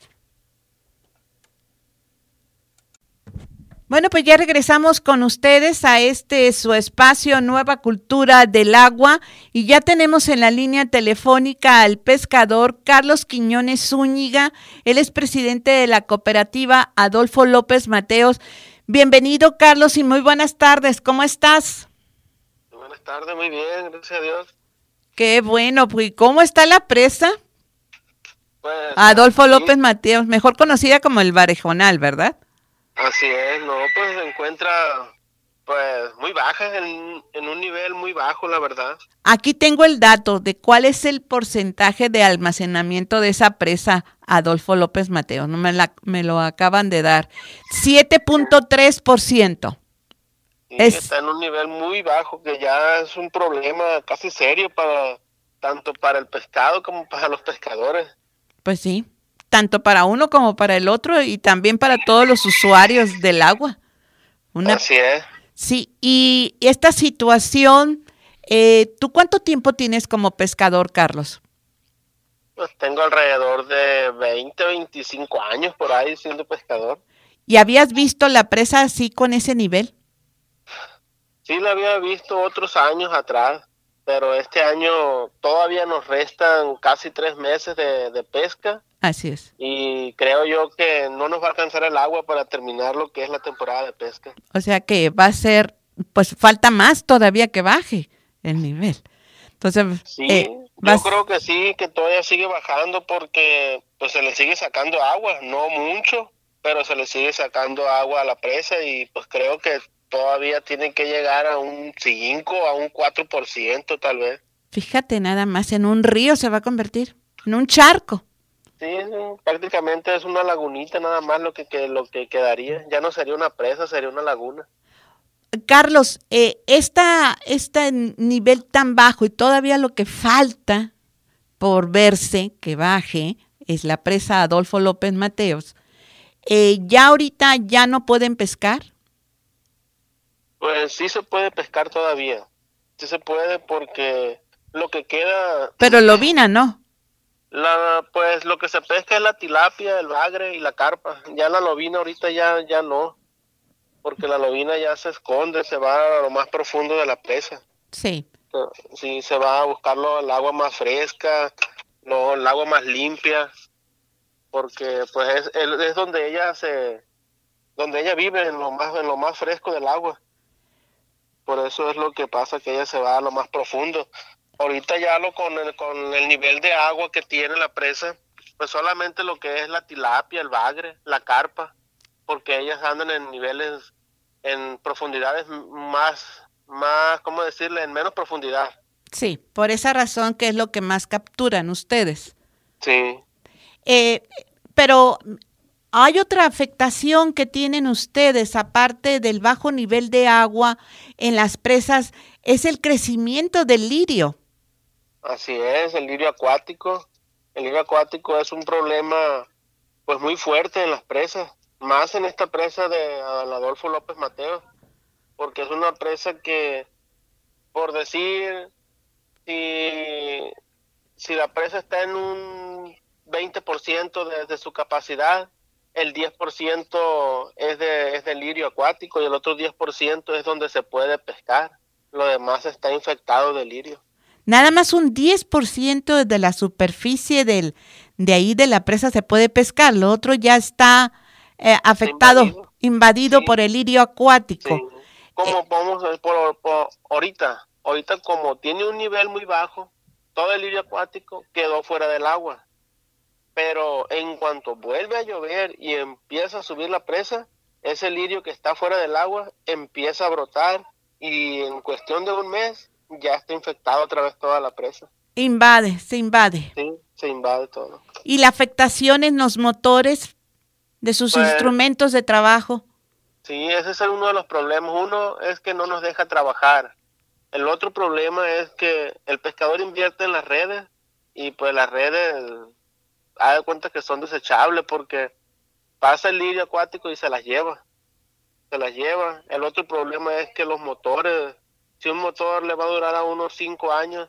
Bueno, pues ya regresamos con ustedes a este su espacio Nueva Cultura del Agua y ya tenemos en la línea telefónica al pescador Carlos Quiñones Zúñiga. Él es presidente de la cooperativa Adolfo López Mateos. Bienvenido, Carlos, y muy buenas tardes. ¿Cómo estás? Buenas tardes, muy bien, gracias a Dios. Qué bueno, pues ¿cómo está la presa? Pues, Adolfo sí. López Mateos, mejor conocida como el Barejonal, ¿verdad? Así es, no, pues se encuentra pues muy baja, en, en un nivel muy bajo, la verdad. Aquí tengo el dato de cuál es el porcentaje de almacenamiento de esa presa Adolfo López Mateos. No me, la, me lo acaban de dar. siete punto tres por ciento. Sí, Es, está en un nivel muy bajo, que ya es un problema casi serio para tanto para el pescado como para los pescadores. pues sí, tanto para uno como para el otro y también para todos los usuarios del agua. Una, Así es. sí, y esta situación, eh, ¿tú cuánto tiempo tienes como pescador, Carlos? Pues tengo alrededor de veinte, veinticinco años por ahí siendo pescador. ¿Y habías visto la presa así con ese nivel? Sí, la había visto otros años atrás, pero este año todavía nos restan casi tres meses de, de pesca. Así es. Y creo yo que no nos va a alcanzar el agua para terminar lo que es la temporada de pesca. O sea que va a ser, pues falta más todavía que baje el nivel. Entonces, Sí, eh, yo vas, creo que sí, que todavía sigue bajando porque pues se le sigue sacando agua, no mucho, pero se le sigue sacando agua a la presa y pues creo que todavía tiene que llegar a un cinco, a un cuatro por ciento tal vez. fíjate nada más, en un río se va a convertir, en un charco. Sí, sí, prácticamente es una lagunita nada más lo que, que lo que quedaría. Ya no sería una presa, sería una laguna. Carlos, eh, esta, este nivel tan bajo y todavía lo que falta por verse que baje es la presa Adolfo López Mateos. Eh, ¿Ya ahorita ya no pueden pescar? Pues sí se puede pescar todavía. Sí se puede porque lo que queda... Pero lobina, ¿no? La, pues lo que se pesca es la tilapia, el bagre y la carpa. Ya la lobina ahorita ya, ya no. Porque la lobina ya se esconde, se va a lo más profundo de la presa. Sí. Sí, se va a buscarlo el agua más fresca, no, el agua más limpia, porque pues es, es donde ella se, donde ella vive en lo más, en lo más fresco del agua. Por eso es lo que pasa, que ella se va a lo más profundo. Ahorita ya lo con el, con el nivel de agua que tiene la presa, pues solamente lo que es la tilapia, el bagre, la carpa, porque ellas andan en niveles, en profundidades más, más, ¿cómo decirle? En menos profundidad. Sí, por esa razón que es lo que más capturan ustedes. Sí. Eh, pero hay otra afectación que tienen ustedes, aparte del bajo nivel de agua en las presas, es el crecimiento del lirio. Así es, el lirio acuático. El lirio acuático es un problema pues muy fuerte en las presas, más en esta presa de Adolfo López Mateos, porque es una presa que, por decir, si, si la presa está en un veinte por ciento de, de su capacidad, el diez por ciento es de, es de lirio acuático y el otro diez por ciento es donde se puede pescar. Lo demás está infectado de lirio. Nada más un diez por ciento de la superficie del, de ahí de la presa se puede pescar, lo otro ya está eh, afectado, invadido, invadido sí. por el lirio acuático. Sí. Como eh, vamos por, por ahorita, ahorita como tiene un nivel muy bajo, todo el lirio acuático quedó fuera del agua. Pero en cuanto vuelve a llover y empieza a subir la presa, ese lirio que está fuera del agua empieza a brotar y en cuestión de un mes ya está infectado otra vez toda la presa. Invade, se invade. Sí, se invade todo. ¿Y la afectación en los motores de sus pues, instrumentos de trabajo? Sí, ese es uno de los problemas. Uno es que no nos deja trabajar. El otro problema es que el pescador invierte en las redes y pues las redes, haga cuenta que son desechables porque pasa el lirio acuático y se las lleva. Se las lleva. El otro problema es que los motores si un motor le va a durar a unos cinco años,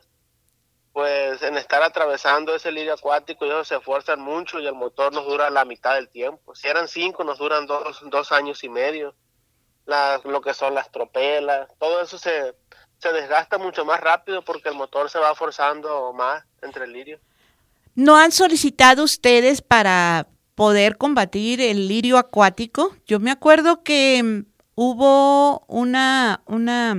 pues en estar atravesando ese lirio acuático, ellos se esfuerzan mucho y el motor nos dura la mitad del tiempo. Si eran cinco, nos duran dos, dos años y medio. Las, lo que son las tropelas, todo eso se, se desgasta mucho más rápido porque el motor se va forzando más entre el lirio. ¿No han solicitado ustedes para poder combatir el lirio acuático? Yo me acuerdo que um, hubo una, una,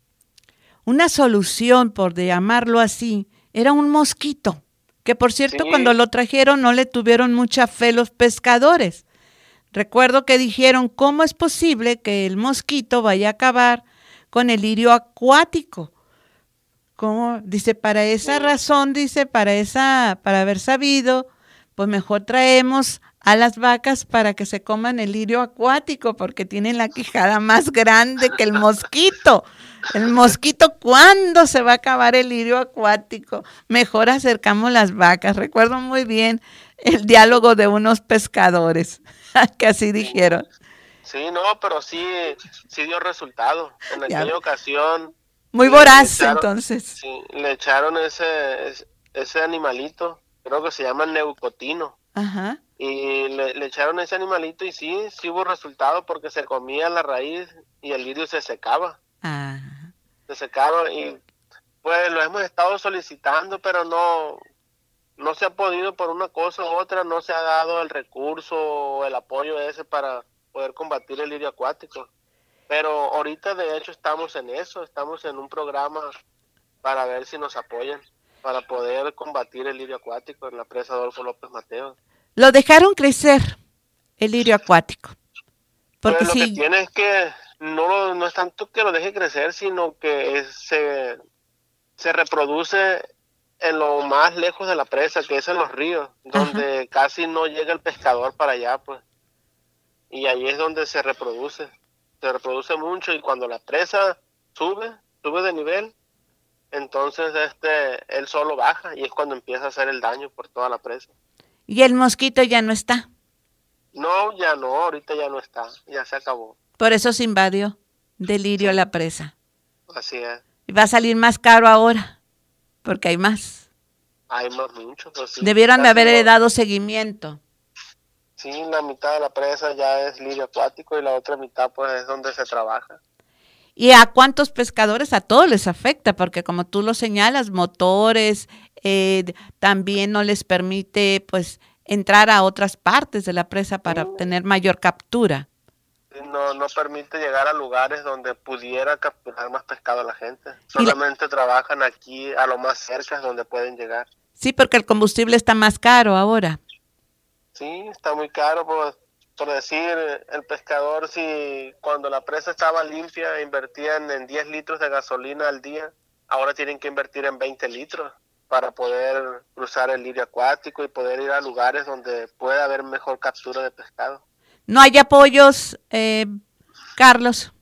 una solución, por llamarlo así, era un mosquito, que por cierto sí. Cuando lo trajeron no le tuvieron mucha fe los pescadores. Recuerdo que dijeron, ¿cómo es posible que el mosquito vaya a acabar con el lirio acuático? ¿Cómo? Dice, para esa razón, dice, para esa, para haber sabido, pues mejor traemos a las vacas para que se coman el lirio acuático, porque tienen la quijada más grande que el mosquito. El mosquito, ¿cuándo se va a acabar el lirio acuático? Mejor acercamos las vacas. Recuerdo muy bien el diálogo de unos pescadores, que así dijeron. Sí, no, pero sí, sí dio resultado. En aquella ya. ocasión... Muy voraz, echaron, entonces. Sí, le echaron ese, ese animalito, creo que se llama neucotino. Ajá. Y le, le echaron ese animalito y sí, sí hubo resultado porque se comía la raíz y el lirio se secaba. Ah. Se secaba y pues lo hemos estado solicitando, pero no, no se ha podido por una cosa u otra, no se ha dado el recurso o el apoyo ese para poder combatir el lirio acuático. Pero ahorita de hecho estamos en eso, estamos en un programa para ver si nos apoyan, para poder combatir el lirio acuático en la presa Adolfo López Mateos. Lo dejaron crecer, el lirio acuático. Porque pues lo sí. que tiene es que no, no es tanto que lo deje crecer, sino que es, se, se reproduce en lo más lejos de la presa, que es en los ríos, donde Ajá. casi no llega el pescador para allá, pues. Y ahí es donde se reproduce. Se reproduce mucho y cuando la presa sube, sube de nivel, entonces este él solo baja y es cuando empieza a hacer el daño por toda la presa. ¿Y el mosquito ya no está? No, ya no, ahorita ya no está, ya se acabó. Por eso se invadió del lirio sí. la presa. Así es. Y va a salir más caro ahora, porque hay más. Hay más mucho, pues sí. Debieron de haberle no. dado seguimiento. Sí, la mitad de la presa ya es lirio acuático y la otra mitad pues es donde se trabaja. ¿Y a cuántos pescadores? A todos les afecta, porque como tú lo señalas, motores, eh, también no les permite pues entrar a otras partes de la presa para sí. tener mayor captura. No, no permite llegar a lugares donde pudiera capturar más pescado la gente. Solamente la... trabajan aquí a lo más cerca donde pueden llegar. Sí, porque el combustible está más caro ahora. Sí, está muy caro, por, por decir, el pescador, si cuando la presa estaba limpia invertían en diez litros de gasolina al día, ahora tienen que invertir en veinte litros para poder cruzar el lirio acuático y poder ir a lugares donde pueda haber mejor captura de pescado. ¿No hay apoyos, eh, Carlos?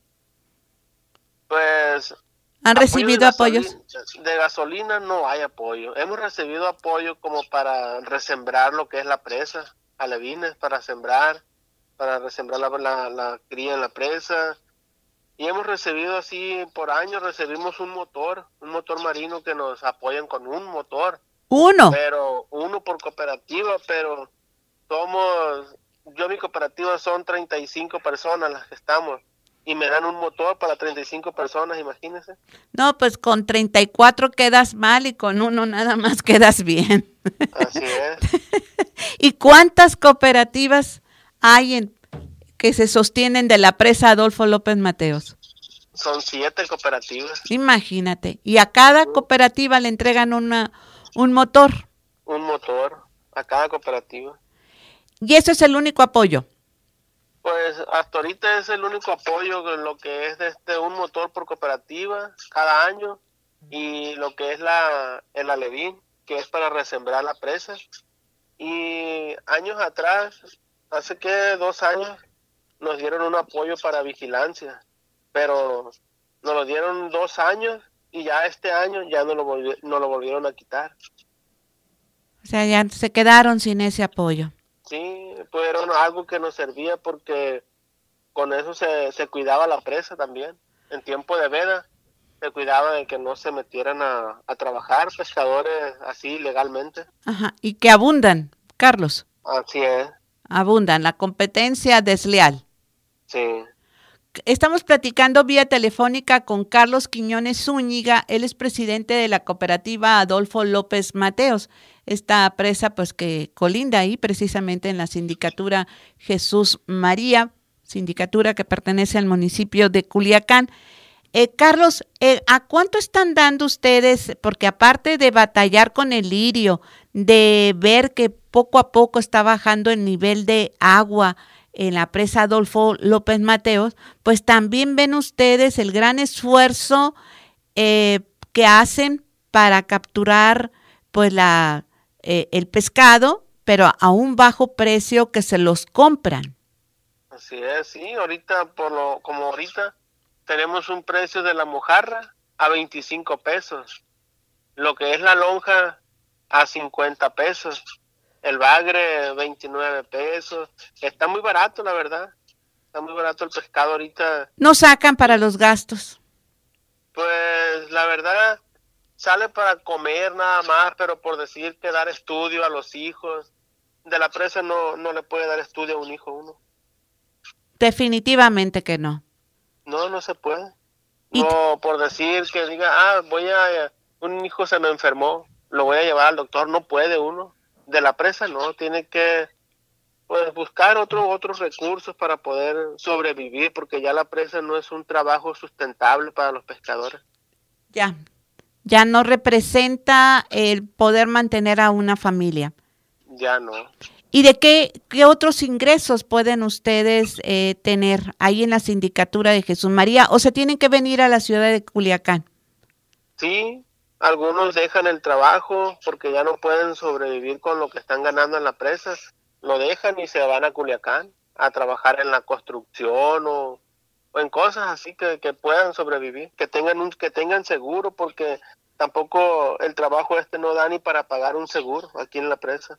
Pues... ¿Han recibido apoyo de apoyos? Gasolina, de gasolina no hay apoyo. Hemos recibido apoyo como para resembrar lo que es la presa, alevines para sembrar, para resembrar la, la, la cría en la presa. Y hemos recibido así, por años recibimos un motor, un motor marino que nos apoyan con un motor. ¿Uno? Pero uno por cooperativa, pero somos, yo mi cooperativa son treinta y cinco personas las que estamos. Y me dan un motor para treinta y cinco personas, imagínense. No, pues con treinta y cuatro quedas mal y con uno nada más quedas bien. Así es. ¿Y cuántas cooperativas hay en, que se sostienen de la presa Adolfo López Mateos? Son siete cooperativas. Imagínate. Y a cada cooperativa le entregan una, un motor. Un motor a cada cooperativa. ¿Y eso es el único apoyo? Pues hasta ahorita es el único apoyo en lo que es este un motor por cooperativa cada año y lo que es la el alevín, que es para resembrar la presa. Y años atrás, hace que dos años, nos dieron un apoyo para vigilancia, pero nos lo dieron dos años y ya este año ya no lo, volvi- no lo volvieron a quitar. O sea, ya se quedaron sin ese apoyo. Sí, pues era algo que nos servía porque con eso se, se cuidaba la presa también. En tiempo de veda se cuidaba de que no se metieran a, a trabajar pescadores así legalmente. Ajá, y que abundan, Carlos. Así es. Abundan, la competencia desleal. Sí. Estamos platicando vía telefónica con Carlos Quiñones Zúñiga. Él es presidente de la cooperativa Adolfo López Mateos, esta presa pues que colinda ahí precisamente en la sindicatura Jesús María, sindicatura que pertenece al municipio de Culiacán. Eh, Carlos, eh, ¿a cuánto están dando ustedes? Porque aparte de batallar con el lirio, de ver que poco a poco está bajando el nivel de agua en la presa Adolfo López Mateos, pues también ven ustedes el gran esfuerzo eh, que hacen para capturar pues la eh, el pescado, pero a un bajo precio que se los compran. Así es, sí, ahorita por lo como ahorita tenemos un precio de la mojarra a veinticinco pesos, lo que es la lonja a cincuenta pesos. El bagre, veintinueve pesos. Está muy barato, la verdad. Está muy barato el pescado ahorita. ¿No sacan para los gastos? Pues, la verdad, sale para comer nada más, pero por decir que dar estudio a los hijos, de la presa no, no le puede dar estudio a un hijo uno. Definitivamente que no. No, no se puede. No, por decir que diga, ah, voy a, un hijo se me enfermó, lo voy a llevar al doctor, no puede uno. De la presa no, tiene que pues buscar otros otros recursos para poder sobrevivir, porque ya la presa no es un trabajo sustentable para los pescadores. Ya, ya no representa el poder mantener a una familia. Ya no. ¿Y de qué, qué otros ingresos pueden ustedes eh, tener ahí en la sindicatura de Jesús María, o se tienen que venir a la ciudad de Culiacán? Sí. Algunos dejan el trabajo porque ya no pueden sobrevivir con lo que están ganando en la presa. Lo dejan y se van a Culiacán a trabajar en la construcción o, o en cosas así que, que puedan sobrevivir, que tengan un, que tengan seguro, porque tampoco el trabajo este no da ni para pagar un seguro aquí en la presa.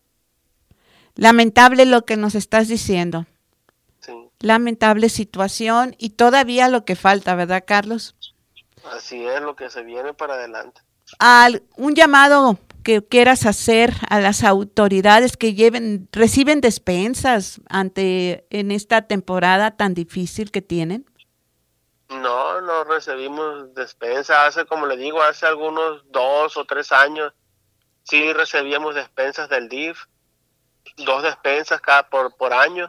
Lamentable lo que nos estás diciendo. Sí. Lamentable situación y todavía lo que falta, ¿verdad, Carlos? Así es, lo que se viene para adelante. Al, un llamado que quieras hacer a las autoridades que lleven, reciben despensas ante en esta temporada tan difícil que tienen. No, no recibimos despensa. Hace, como le digo, hace algunos dos o tres años sí recibíamos despensas del D I F, dos despensas cada por, por año,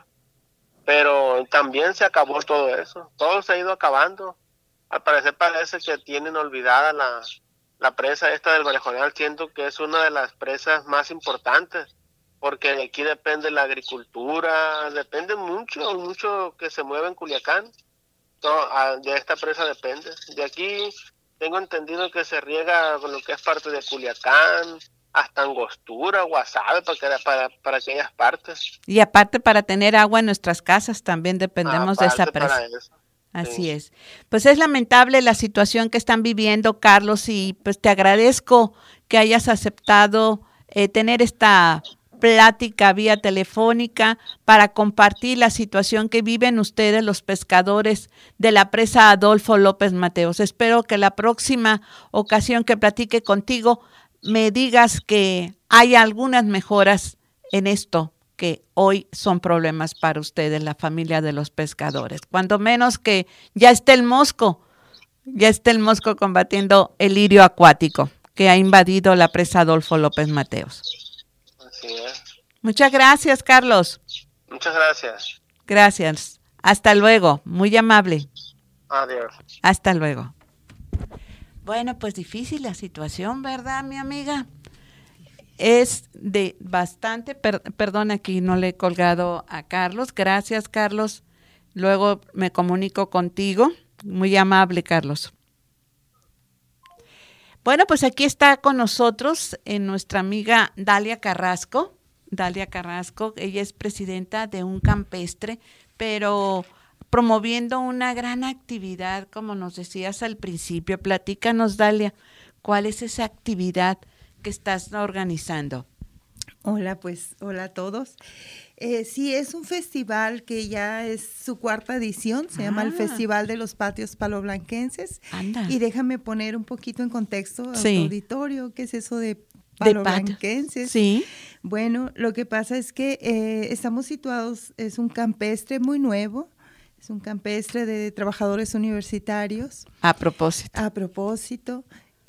pero también se acabó todo eso. Todo se ha ido acabando. Al parecer parece que tienen olvidada la La presa esta del Marejonal. Siento que es una de las presas más importantes, porque de aquí depende la agricultura, depende mucho, mucho que se mueve en Culiacán. No, de esta presa depende. De aquí tengo entendido que se riega con lo que es parte de Culiacán, hasta Angostura, Guasave, para, para, para aquellas partes. Y aparte para tener agua en nuestras casas también dependemos aparte de esa presa. Para eso. Así sí. es. Pues es lamentable la situación que están viviendo, Carlos, y pues te agradezco que hayas aceptado eh, tener esta plática vía telefónica para compartir la situación que viven ustedes, los pescadores de la presa Adolfo López Mateos. Espero que la próxima ocasión que platique contigo me digas que hay algunas mejoras en esto que hoy son problemas para ustedes, la familia de los pescadores. Cuando menos que ya esté el mosco, ya esté el mosco combatiendo el lirio acuático que ha invadido la presa Adolfo López Mateos. Así es. Muchas gracias, Carlos. Muchas gracias. Gracias. Hasta luego. Muy amable. Adiós. Hasta luego. Bueno, pues difícil la situación, ¿verdad, mi amiga? Es de bastante, per, perdón, aquí no le he colgado a Carlos. Gracias, Carlos. Luego me comunico contigo. Muy amable, Carlos. Bueno, pues aquí está con nosotros eh, nuestra amiga Dalia Carrasco. Dalia Carrasco, ella es presidenta de un campestre, pero promoviendo una gran actividad, como nos decías al principio. Platícanos, Dalia, ¿cuál es esa actividad que estás organizando? Hola, pues, hola a todos. Eh, sí, es un festival que ya es su cuarta edición, se ah. llama el Festival de los Patios Paloblanquenses. Anda. Y déjame poner un poquito en contexto a sí. tu auditorio, ¿qué es eso de paloblanquenses? Sí. Bueno, lo que pasa es que eh, estamos situados, es un campestre muy nuevo, es un campestre de trabajadores universitarios. A propósito. A propósito.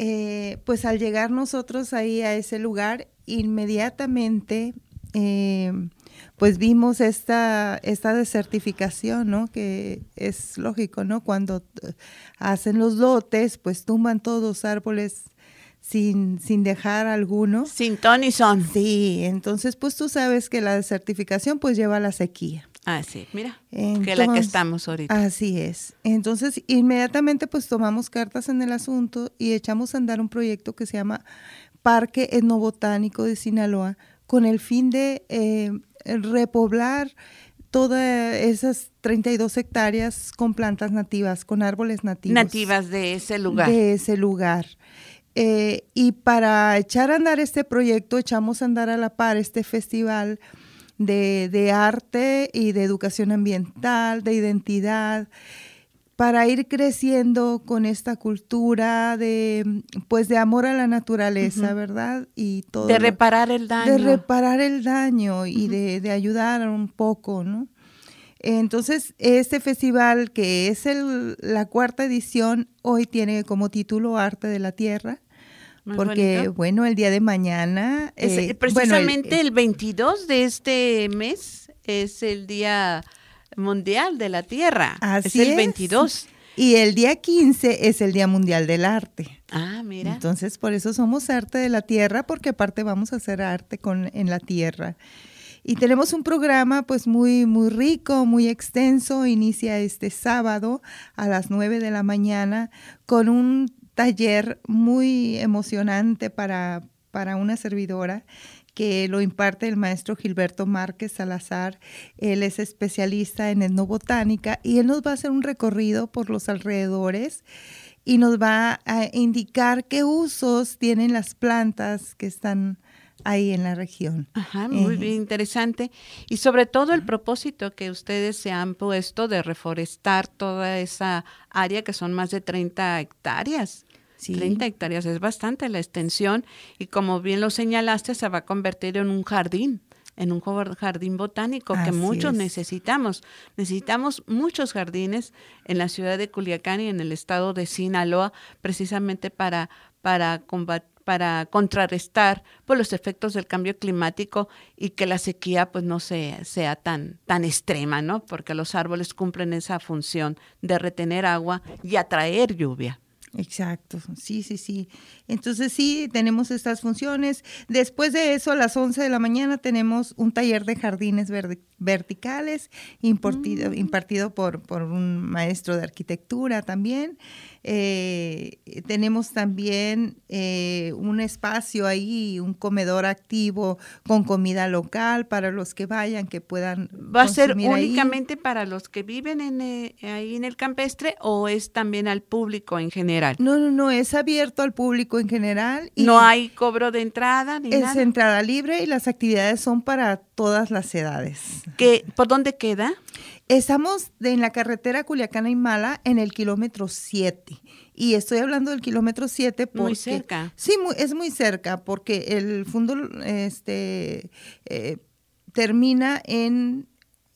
Eh, pues al llegar nosotros ahí a ese lugar, inmediatamente eh, pues vimos esta, esta desertificación, ¿no? Que es lógico, ¿no? Cuando hacen los lotes, pues tumban todos los árboles sin, sin dejar alguno. Sin ton ni son. Sí, entonces pues tú sabes que la desertificación pues lleva a la sequía. Ah, sí, mira, Entonces, que la que estamos ahorita. Así es. Entonces, inmediatamente pues tomamos cartas en el asunto y echamos a andar un proyecto que se llama Parque Etnobotánico de Sinaloa, con el fin de eh, repoblar todas esas treinta y dos hectáreas con plantas nativas, con árboles nativos. Nativas de ese lugar. De ese lugar. Eh, y para echar a andar este proyecto, echamos a andar a la par este festival De, de arte y de educación ambiental, de identidad, para ir creciendo con esta cultura de, pues, de amor a la naturaleza, uh-huh. ¿verdad? Y todo. De reparar el daño. De reparar el daño y uh-huh. de, de ayudar un poco, ¿no? Entonces, este festival, que es el, la cuarta edición, hoy tiene como título Arte de la Tierra. Muy porque, bonito. Bueno, el día de mañana... Es, eh, precisamente bueno, el, el veintidós de este mes es el Día Mundial de la Tierra. Así es el veintidós. Es. Y el día quince es el Día Mundial del Arte. Ah, mira. Entonces, por eso somos Arte de la Tierra, porque aparte vamos a hacer arte con, en la tierra. Y tenemos un programa pues muy, muy rico, muy extenso. Inicia este sábado a las nueve de la mañana con un taller muy emocionante para, para una servidora que lo imparte el maestro Gilberto Márquez Salazar. Él es especialista en etnobotánica y él nos va a hacer un recorrido por los alrededores y nos va a indicar qué usos tienen las plantas que están ahí en la región. Ajá, muy eh. bien interesante. Y sobre todo el propósito que ustedes se han puesto de reforestar toda esa área que son más de treinta hectáreas. Sí. treinta hectáreas es bastante la extensión y como bien lo señalaste, se va a convertir en un jardín, en un jardín botánico Así que muchos es. necesitamos. Necesitamos muchos jardines en la ciudad de Culiacán y en el estado de Sinaloa, precisamente para, para combatir para contrarrestar pues, los efectos del cambio climático y que la sequía pues no sea, sea tan, tan extrema, ¿no? Porque los árboles cumplen esa función de retener agua y atraer lluvia. Exacto, sí, sí, sí. Entonces sí, tenemos estas funciones. Después de eso, a las once de la mañana tenemos un taller de jardines verd- verticales impartido, mm. impartido por, por un maestro de arquitectura también. Eh, tenemos también eh, un espacio ahí, un comedor activo con comida local para los que vayan, que puedan ¿Va a ser ahí. únicamente para los que viven en, eh, ahí en el campestre o es también al público en general? No, no, no, es abierto al público en general. Y no hay cobro de entrada ni es nada. Es entrada libre y las actividades son para todas las edades. ¿Qué, ¿Por dónde queda? Estamos en la carretera Culiacán-Aymala en el kilómetro siete. Y estoy hablando del kilómetro siete porque... Muy cerca. Sí, muy, es muy cerca porque el fondo este, eh, termina en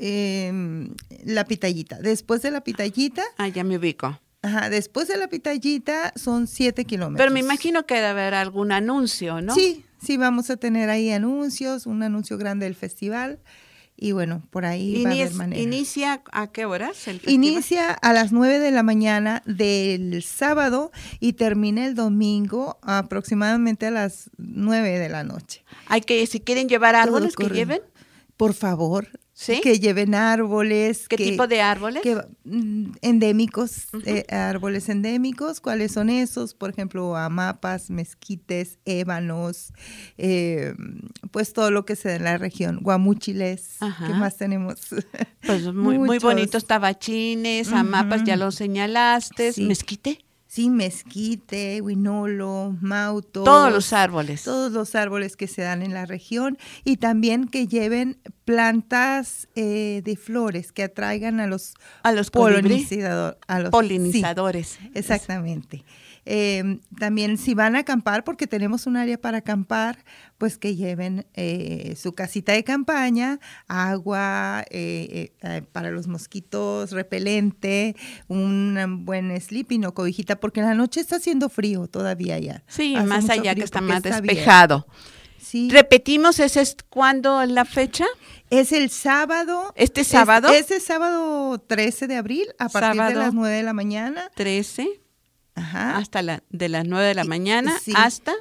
eh, La Pitayita. Después de La Pitayita... Ah, ya me ubico. Ajá, después de La Pitayita son siete kilómetros. Pero me imagino que debe haber algún anuncio, ¿no? Sí, sí, vamos a tener ahí anuncios, un anuncio grande del festival. Y bueno, por ahí Inicia, va a haber manera. ¿Inicia a qué horas el festival? Inicia a las nueve de la mañana del sábado y termina el domingo aproximadamente a las nueve de la noche. Hay que, si quieren llevar árboles, que lleven. Por favor. ¿Sí? Que lleven árboles. ¿Qué que, tipo de árboles? Que, mm, endémicos, uh-huh. eh, árboles endémicos. ¿Cuáles son esos? Por ejemplo, amapas, mezquites, ébanos, eh, pues todo lo que se da en la región. Guamúchiles, Ajá. ¿qué más tenemos? Pues muy, muy bonitos tabachines, amapas, uh-huh. ya los señalaste. Sí. ¿Mezquite? Sí, mezquite, huinolo, mauto. Todos los árboles. Todos los árboles que se dan en la región y también que lleven plantas eh, de flores que atraigan a los, a los polinizador, a los polinizadores. Sí, exactamente. Eh, también si van a acampar, porque tenemos un área para acampar, pues que lleven eh, su casita de campaña, agua eh, eh, para los mosquitos, repelente, un buen sleeping o cobijita, porque en la noche está haciendo frío todavía ya. Sí, Hace más allá que está más está despejado. Sí. Repetimos, ¿ese es cuándo la fecha? Es el sábado. ¿Este sábado? Es, es el sábado trece de abril, a partir sábado, de las nueve de la mañana. trece. Ajá. Hasta la, de las nueve de la mañana sí, hasta.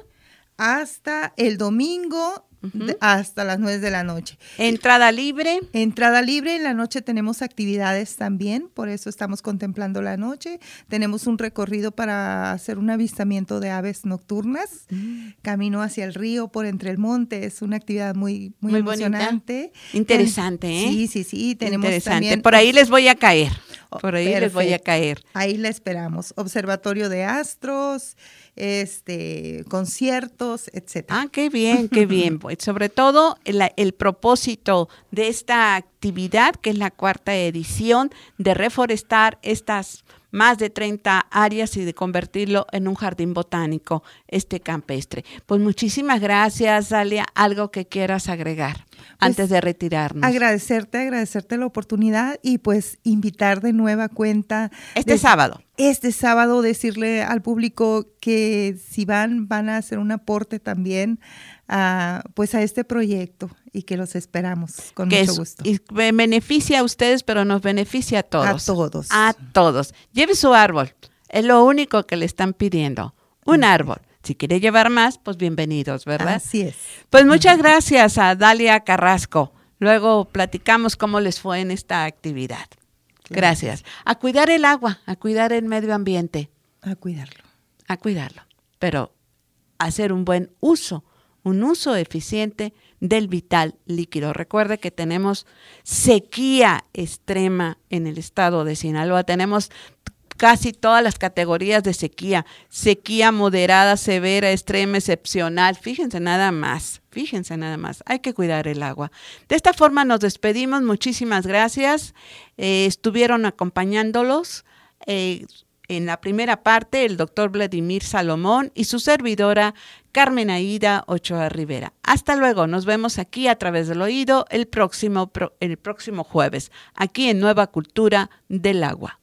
Hasta el domingo. Uh-huh. de, hasta las nueve de la noche. Entrada libre. Entrada libre, en la noche tenemos actividades también, por eso estamos contemplando la noche. Tenemos un recorrido para hacer un avistamiento de aves nocturnas, mm. camino hacia el río por entre el monte, es una actividad muy, muy, muy emocionante. Bonita. Interesante, ¿eh? Sí, sí, sí. Tenemos Interesante, también, por ahí les voy a caer, por ahí perfecto. les voy a caer. Ahí la esperamos, observatorio de astros, este, conciertos, etcétera. Ah, qué bien, qué bien. Pues sobre todo el, el propósito de esta actividad, que es la cuarta edición, de reforestar estas más de treinta áreas y de convertirlo en un jardín botánico, este campestre. Pues muchísimas gracias, Dalia. ¿Algo que quieras agregar pues, antes de retirarnos? Agradecerte, agradecerte la oportunidad y pues invitar de nueva cuenta. Este de, sábado. Este sábado decirle al público que si van, van a hacer un aporte también a, pues a este proyecto y que los esperamos con que mucho es, gusto. Y beneficia a ustedes, pero nos beneficia a todos. A todos. A todos. Lleve su árbol. Es lo único que le están pidiendo. Un árbol. Si quiere llevar más, pues bienvenidos, ¿verdad? Así es. Pues muchas gracias a Dalia Carrasco. Luego platicamos cómo les fue en esta actividad. Gracias. A cuidar el agua, a cuidar el medio ambiente. A cuidarlo. A cuidarlo. Pero hacer un buen uso, un uso eficiente del vital líquido. Recuerde que tenemos sequía extrema en el estado de Sinaloa. Tenemos casi todas las categorías de sequía. Sequía moderada, severa, extrema, excepcional. Fíjense nada más, fíjense nada más. Hay que cuidar el agua. De esta forma nos despedimos. Muchísimas gracias. Eh, estuvieron acompañándolos eh, en la primera parte el doctor Vladimir Salomón y su servidora Carmen Aida Ochoa Rivera. Hasta luego. Nos vemos aquí a través del oído el próximo, el próximo jueves, aquí en Nueva Cultura del Agua.